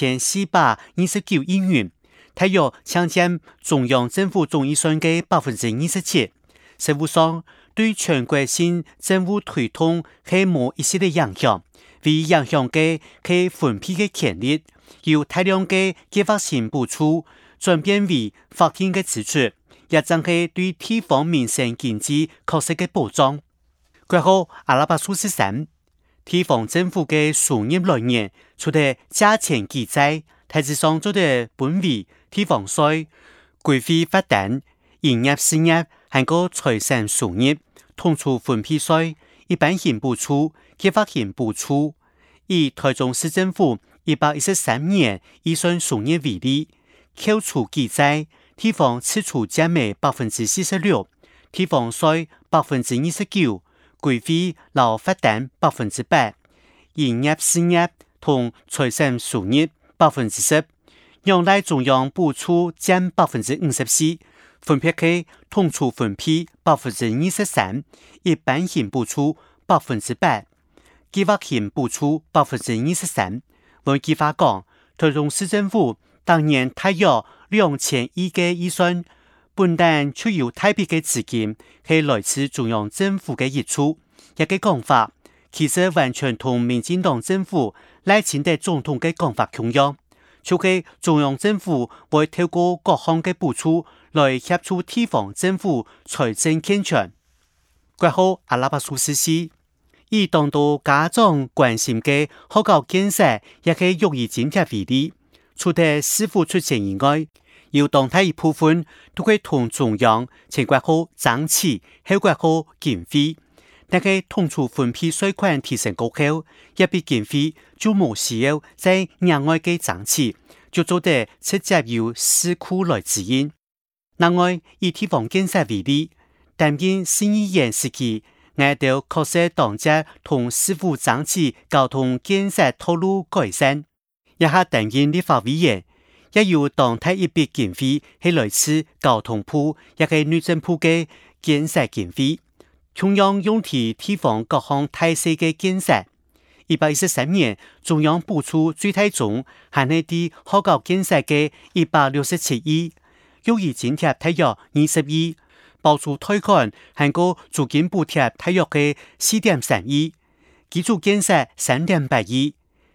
8429億元，它有搶佔中央政府總預算嘅27%。實務上對全國性政務推動係冇一些嘅影響。為影響嘅佢分配嘅權利，由大量嘅計劃性補助轉變為法定嘅支出，也正係對地方民生經濟確實嘅保障。國號阿拉伯數字3，地方政府嘅收入來源除咗價錢記載，大致上做得本為地方稅、規費發單、營業事業、還個財產收入、統籌分配稅、一般性補助、計劃性補助。以台中市政府1813年預算收入為例，扣除記載，地方支出佔為46%，地方稅29%，規費勞發單8%，營業事業同財產收入10%，用來中央補助佔54%，分別係統籌分配23%，一般性補助8%。計劃性補助23%，換句話講，台中市政府當年大約2000億嘅預算，本單出有大筆嘅資金係來自中央政府嘅益處，一個講法，其實完全同民進黨政府賴清德總統嘅講法同樣，就係中央政府會透過各項嘅補助來協助地方政府財政健全。國號阿拉伯數字4。以當到家長關心嘅學校建設，也係育兒津貼為例。除咗師傅出錢以外， 有動態一部分都會同中央前國後爭取後國後經費，但係統籌分配稅款提升過後，一筆經費就冇需要在額外嘅爭取，就做得直接由市庫來支援。另外，以地方建設為例，擔任新議員時期，我哋確實當家同市府爭取交通建設道路改善，一下擔任立法委員。也有當睇一筆經費係來自交通部，也係內政部嘅建設經費，同樣用喺地方各項大細嘅建設。113年，中央補助最大宗係內地學校建設嘅167億，又以津貼大約20億，包括貸款係個租金補貼大約嘅4.3億，基礎建設3.8億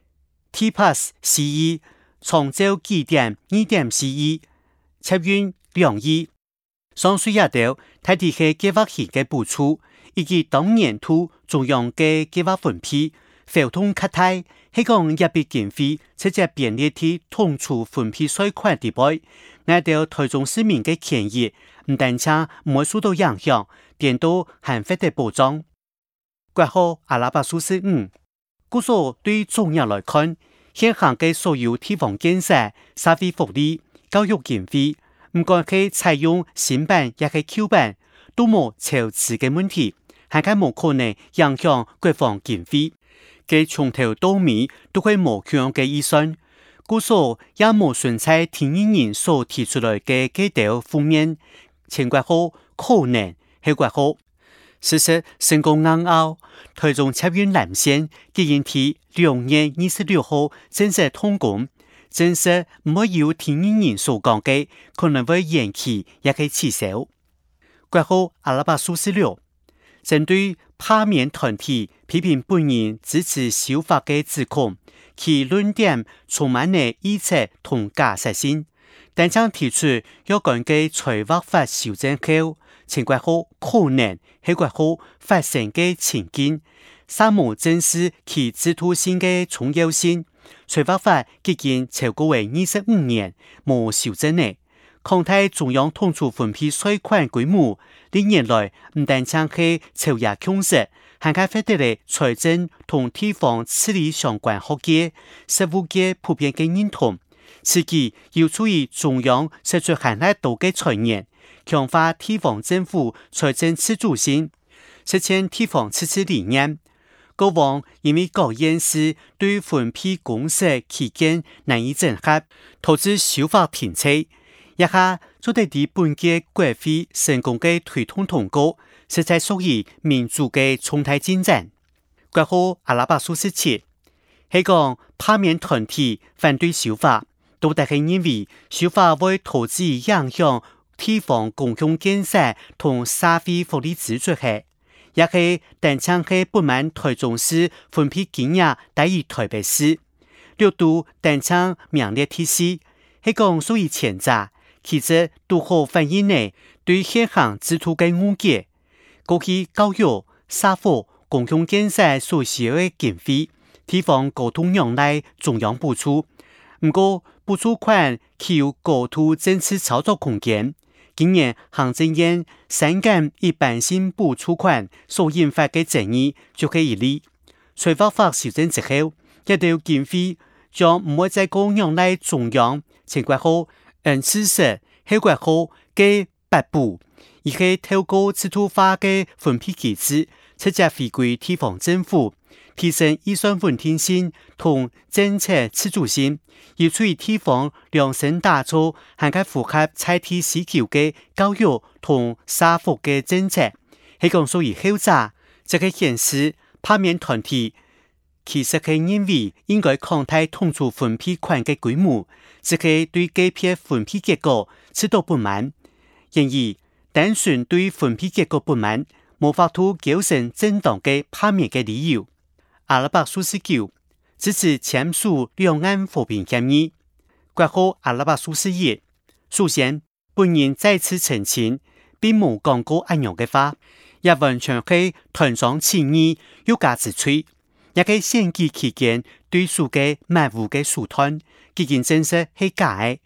，TPAS 4億。長洲基點2.4億，捷運2億，上水也到睇地係計劃型嘅補助，以及當年度中央嘅計劃分配，互通較大，係講一筆經費直接便利啲統籌分配稅款地位，挨到台中市民嘅權益，唔但止唔會受到影響，變到還獲得保障。國號阿拉伯數字5，故所對中央來看。現行嘅所有地方建設、社會福利、教育經費，唔管係採用新版亦係舊版，都冇超支嘅問題，係佢冇可能影響國防經費。佢從頭到尾都係冇強嘅預算，故所也冇順在天議員所提出來嘅幾條負面，前國號可能後國號。事實成功硬拗，台中捷運南線既然喺2月26號正式通工，正式唔會有天議員所講嘅，可能會延期也可以取消。國號阿拉伯數字6，針對罷免團體批評本人支持修法嘅指控，其論點充滿了臆測同假設性，但將提出有關嘅財務法修正後，前國號可能後國號發生嘅情景，三無正視其制度性嘅重要性。財務法已經超過為25年無修正呢，擴大中央統籌分配稅款規模，歷年來唔但將係超越共識，還開發得了財政同地方治理相關學界、實務界普遍嘅認同。此舉要注意中央釋出很大多嘅財源，強化地方政府財政自主性，實踐地方自治理念。過往因為各縣市對分配公社期間難以整合，導致修法停滯。一下就得喺本屆國會成功嘅推動通過，實在屬於民主嘅重大進展。國號阿拉伯數字7，係講罷免團體反對修法，都係因為修法會導致影響地方公共建設同社會福利支出嘅。也係但唱係不滿台中市分配金額大於台北市，六度但唱名列提示，係講屬於前者，其實都好反映呢對現行制度嘅誤解。過去教育、社福、公共建設所需要嘅經費，地方高度仰賴中央補助，不過補助款具有高度政治操作空間。今年行政院刪減一般性補助款所引發嘅爭議就係一例。財務法修正之後，一條經費將唔會再供仰賴中央前國號支持後國號嘅撥補，而係透過制度化嘅分配機制，直接回歸地方政府，提升預算穩定性同政策自主性。要注意地方量身打造，係佢符合在地需求嘅教育同社福嘅政策。係講屬於後者，這個顯示罷免團體其實係認為應該擴大統籌分配款嘅規模，即係對該批分配結果持到不滿。然而，單純對分配結果不滿，無法度構成正當嘅罷免嘅理由。阿拉伯數字9。支持簽署兩岸和平協議，國號阿拉伯數字1。首先，本人再次澄清，並冇講過安樣嘅話，也完全係斷章取義，有假之吹。也係選舉期間對數嘅漫無嘅樹斷，已經證實係假嘅。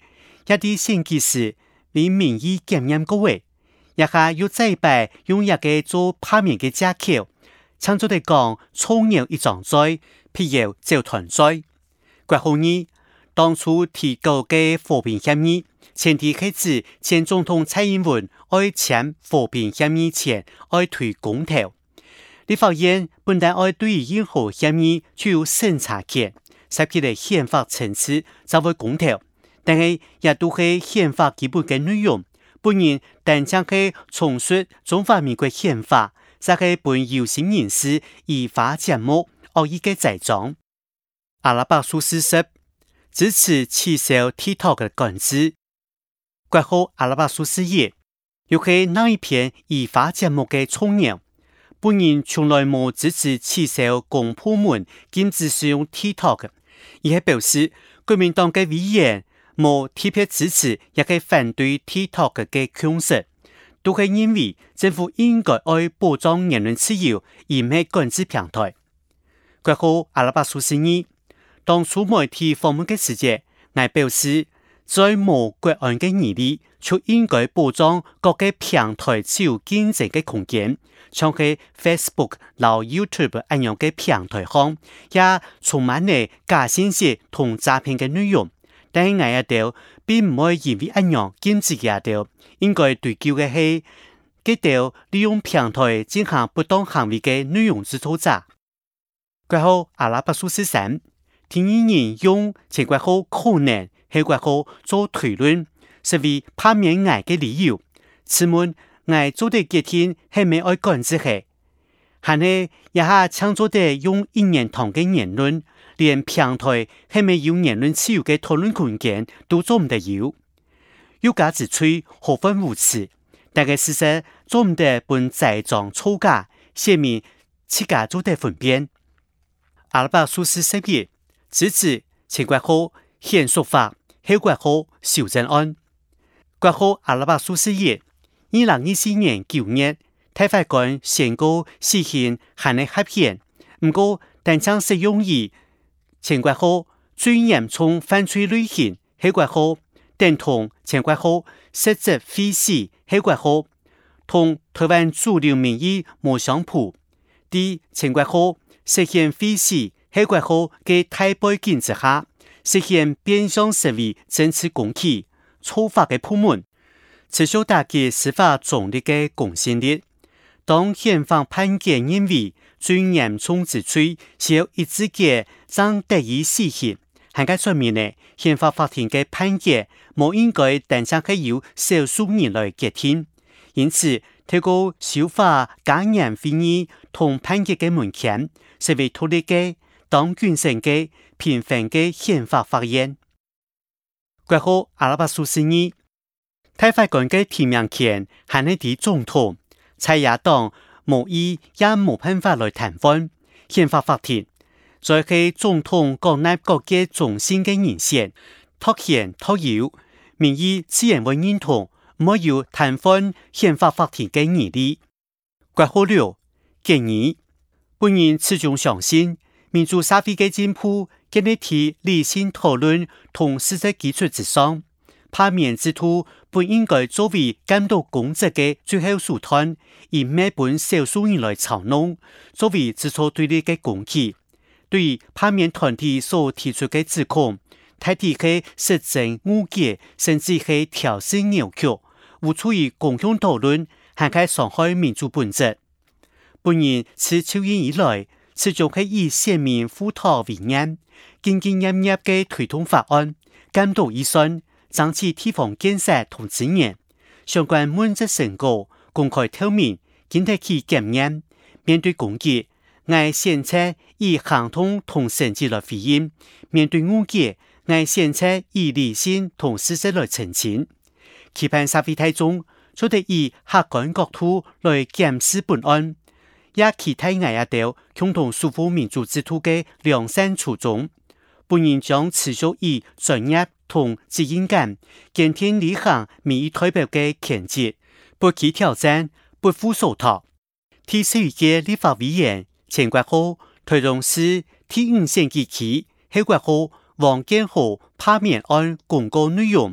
一啲星期時為民意檢驗過位，一下要再擺用一個做拍面嘅借口，唱做地講錯誤一狀災，辟謠就團災。國後呢，當初提高嘅和平協議，前提係指前總統蔡英文愛簽和平協議前愛推公投。立法院本來愛對於任何協議具有審查權，涉及嘅憲法層次就會公投，但係也都係憲法基本嘅內容。本人但將係重述中華民國憲法，就係本有心人士依法節目惡意嘅栽贓。阿拉伯數40支持取消 TikTok 嘅管制。國後阿拉伯數41又係那一篇依法節目嘅重要。本人從來冇支持取消公部門禁止使用 TikTok， 而係表示國民黨嘅委員冇特別支持，也係反對 TikTok 嘅共識，都係認為政府應該愛保障言論自由，而唔係管制平台。國後阿拉伯數42當初媒體訪問嘅時節，我表示在冇國安嘅疑慮，就應該保障各個平台自由競爭嘅空間。像係 Facebook 和 YouTube 一樣嘅平台上，也充滿了假信息同詐騙嘅內容。但係我一條並唔會因為一樣禁止一條，應該對焦嘅係嗰條利用平台進行不當行為嘅內容製造者。國後阿拉伯數43聽人用前國後可能喺國後做推論，是為拍面愛嘅理由。此門我做的決定係咪愛管制係，係呢一下搶做的用一言堂嘅言論，連平台係咪有言論自由嘅討論空間都做唔得有。有假之吹何分如此？但係事實做唔得本栽贓造假，寫明自家做得分辨。阿拉伯數41支持前國後憲訴法，後國後修正案。國後阿拉伯數41 2024年9月，台法官宣告施行限嘅合憲，唔過但將適用於前國後最嚴重犯罪類型，後國後等同前國後實質廢死，後國後同台灣主流民意無相符。第前國後實現廢死，後國後嘅大背景之下，實現變相成為政治工具、錯法嘅鋪門。持續打擊司法中立嘅公信力。當憲法判決認為最嚴重之罪是由一致嘅將得以實行，係該說明呢憲法法庭嘅判決冇應該單將係由少數人來決定。因此，透過修法加嚴會議同判決嘅門檻，成為獨立嘅、當均審嘅、平衡嘅憲法法院。國後阿拉伯數42台法官嘅提名權係呢啲總統，在野黨無意也冇辦法來談判。憲法法庭在係總統國內各嘅中心嘅人選，託憲託有，民意自然會認同，冇有談判憲法法庭嘅議理。國後6建議，本人始終相信民主社會嘅進步，建立喺理性討論同事實基礎之上。拍面之徒本應該作為監督公職嘅最後手段，而唔係本少數人來操弄，作為自錯對立嘅工具。對於拍面團體所提出嘅指控，大體係實證誤解，甚至係挑釁扭曲，無出於公共討論，還係傷害民主本質。本人自抽煙以來，始終係以選民付託為念，兢兢業業嘅推動法案，監督預算。爭取地方建設同資源，相關問責成果公開透明，經得起檢驗。面對攻擊，我選擇以行動同成績來回應；面對誤解，我選擇以理性同事實來澄清。期盼社會大眾做得以客觀角度來檢視本案，也期待我一條共同守護民主制度嘅良善初衷。本人將持續以專業同責任感，堅定履行民意代表嘅權責，不懼挑戰，不負所託。第4屆立法委員前國後台中市第5選舉區後國後黃建豪拍面案公告內容，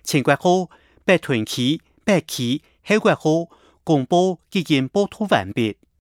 前月號、北屯區、北區、海月號公佈已經補土完畢。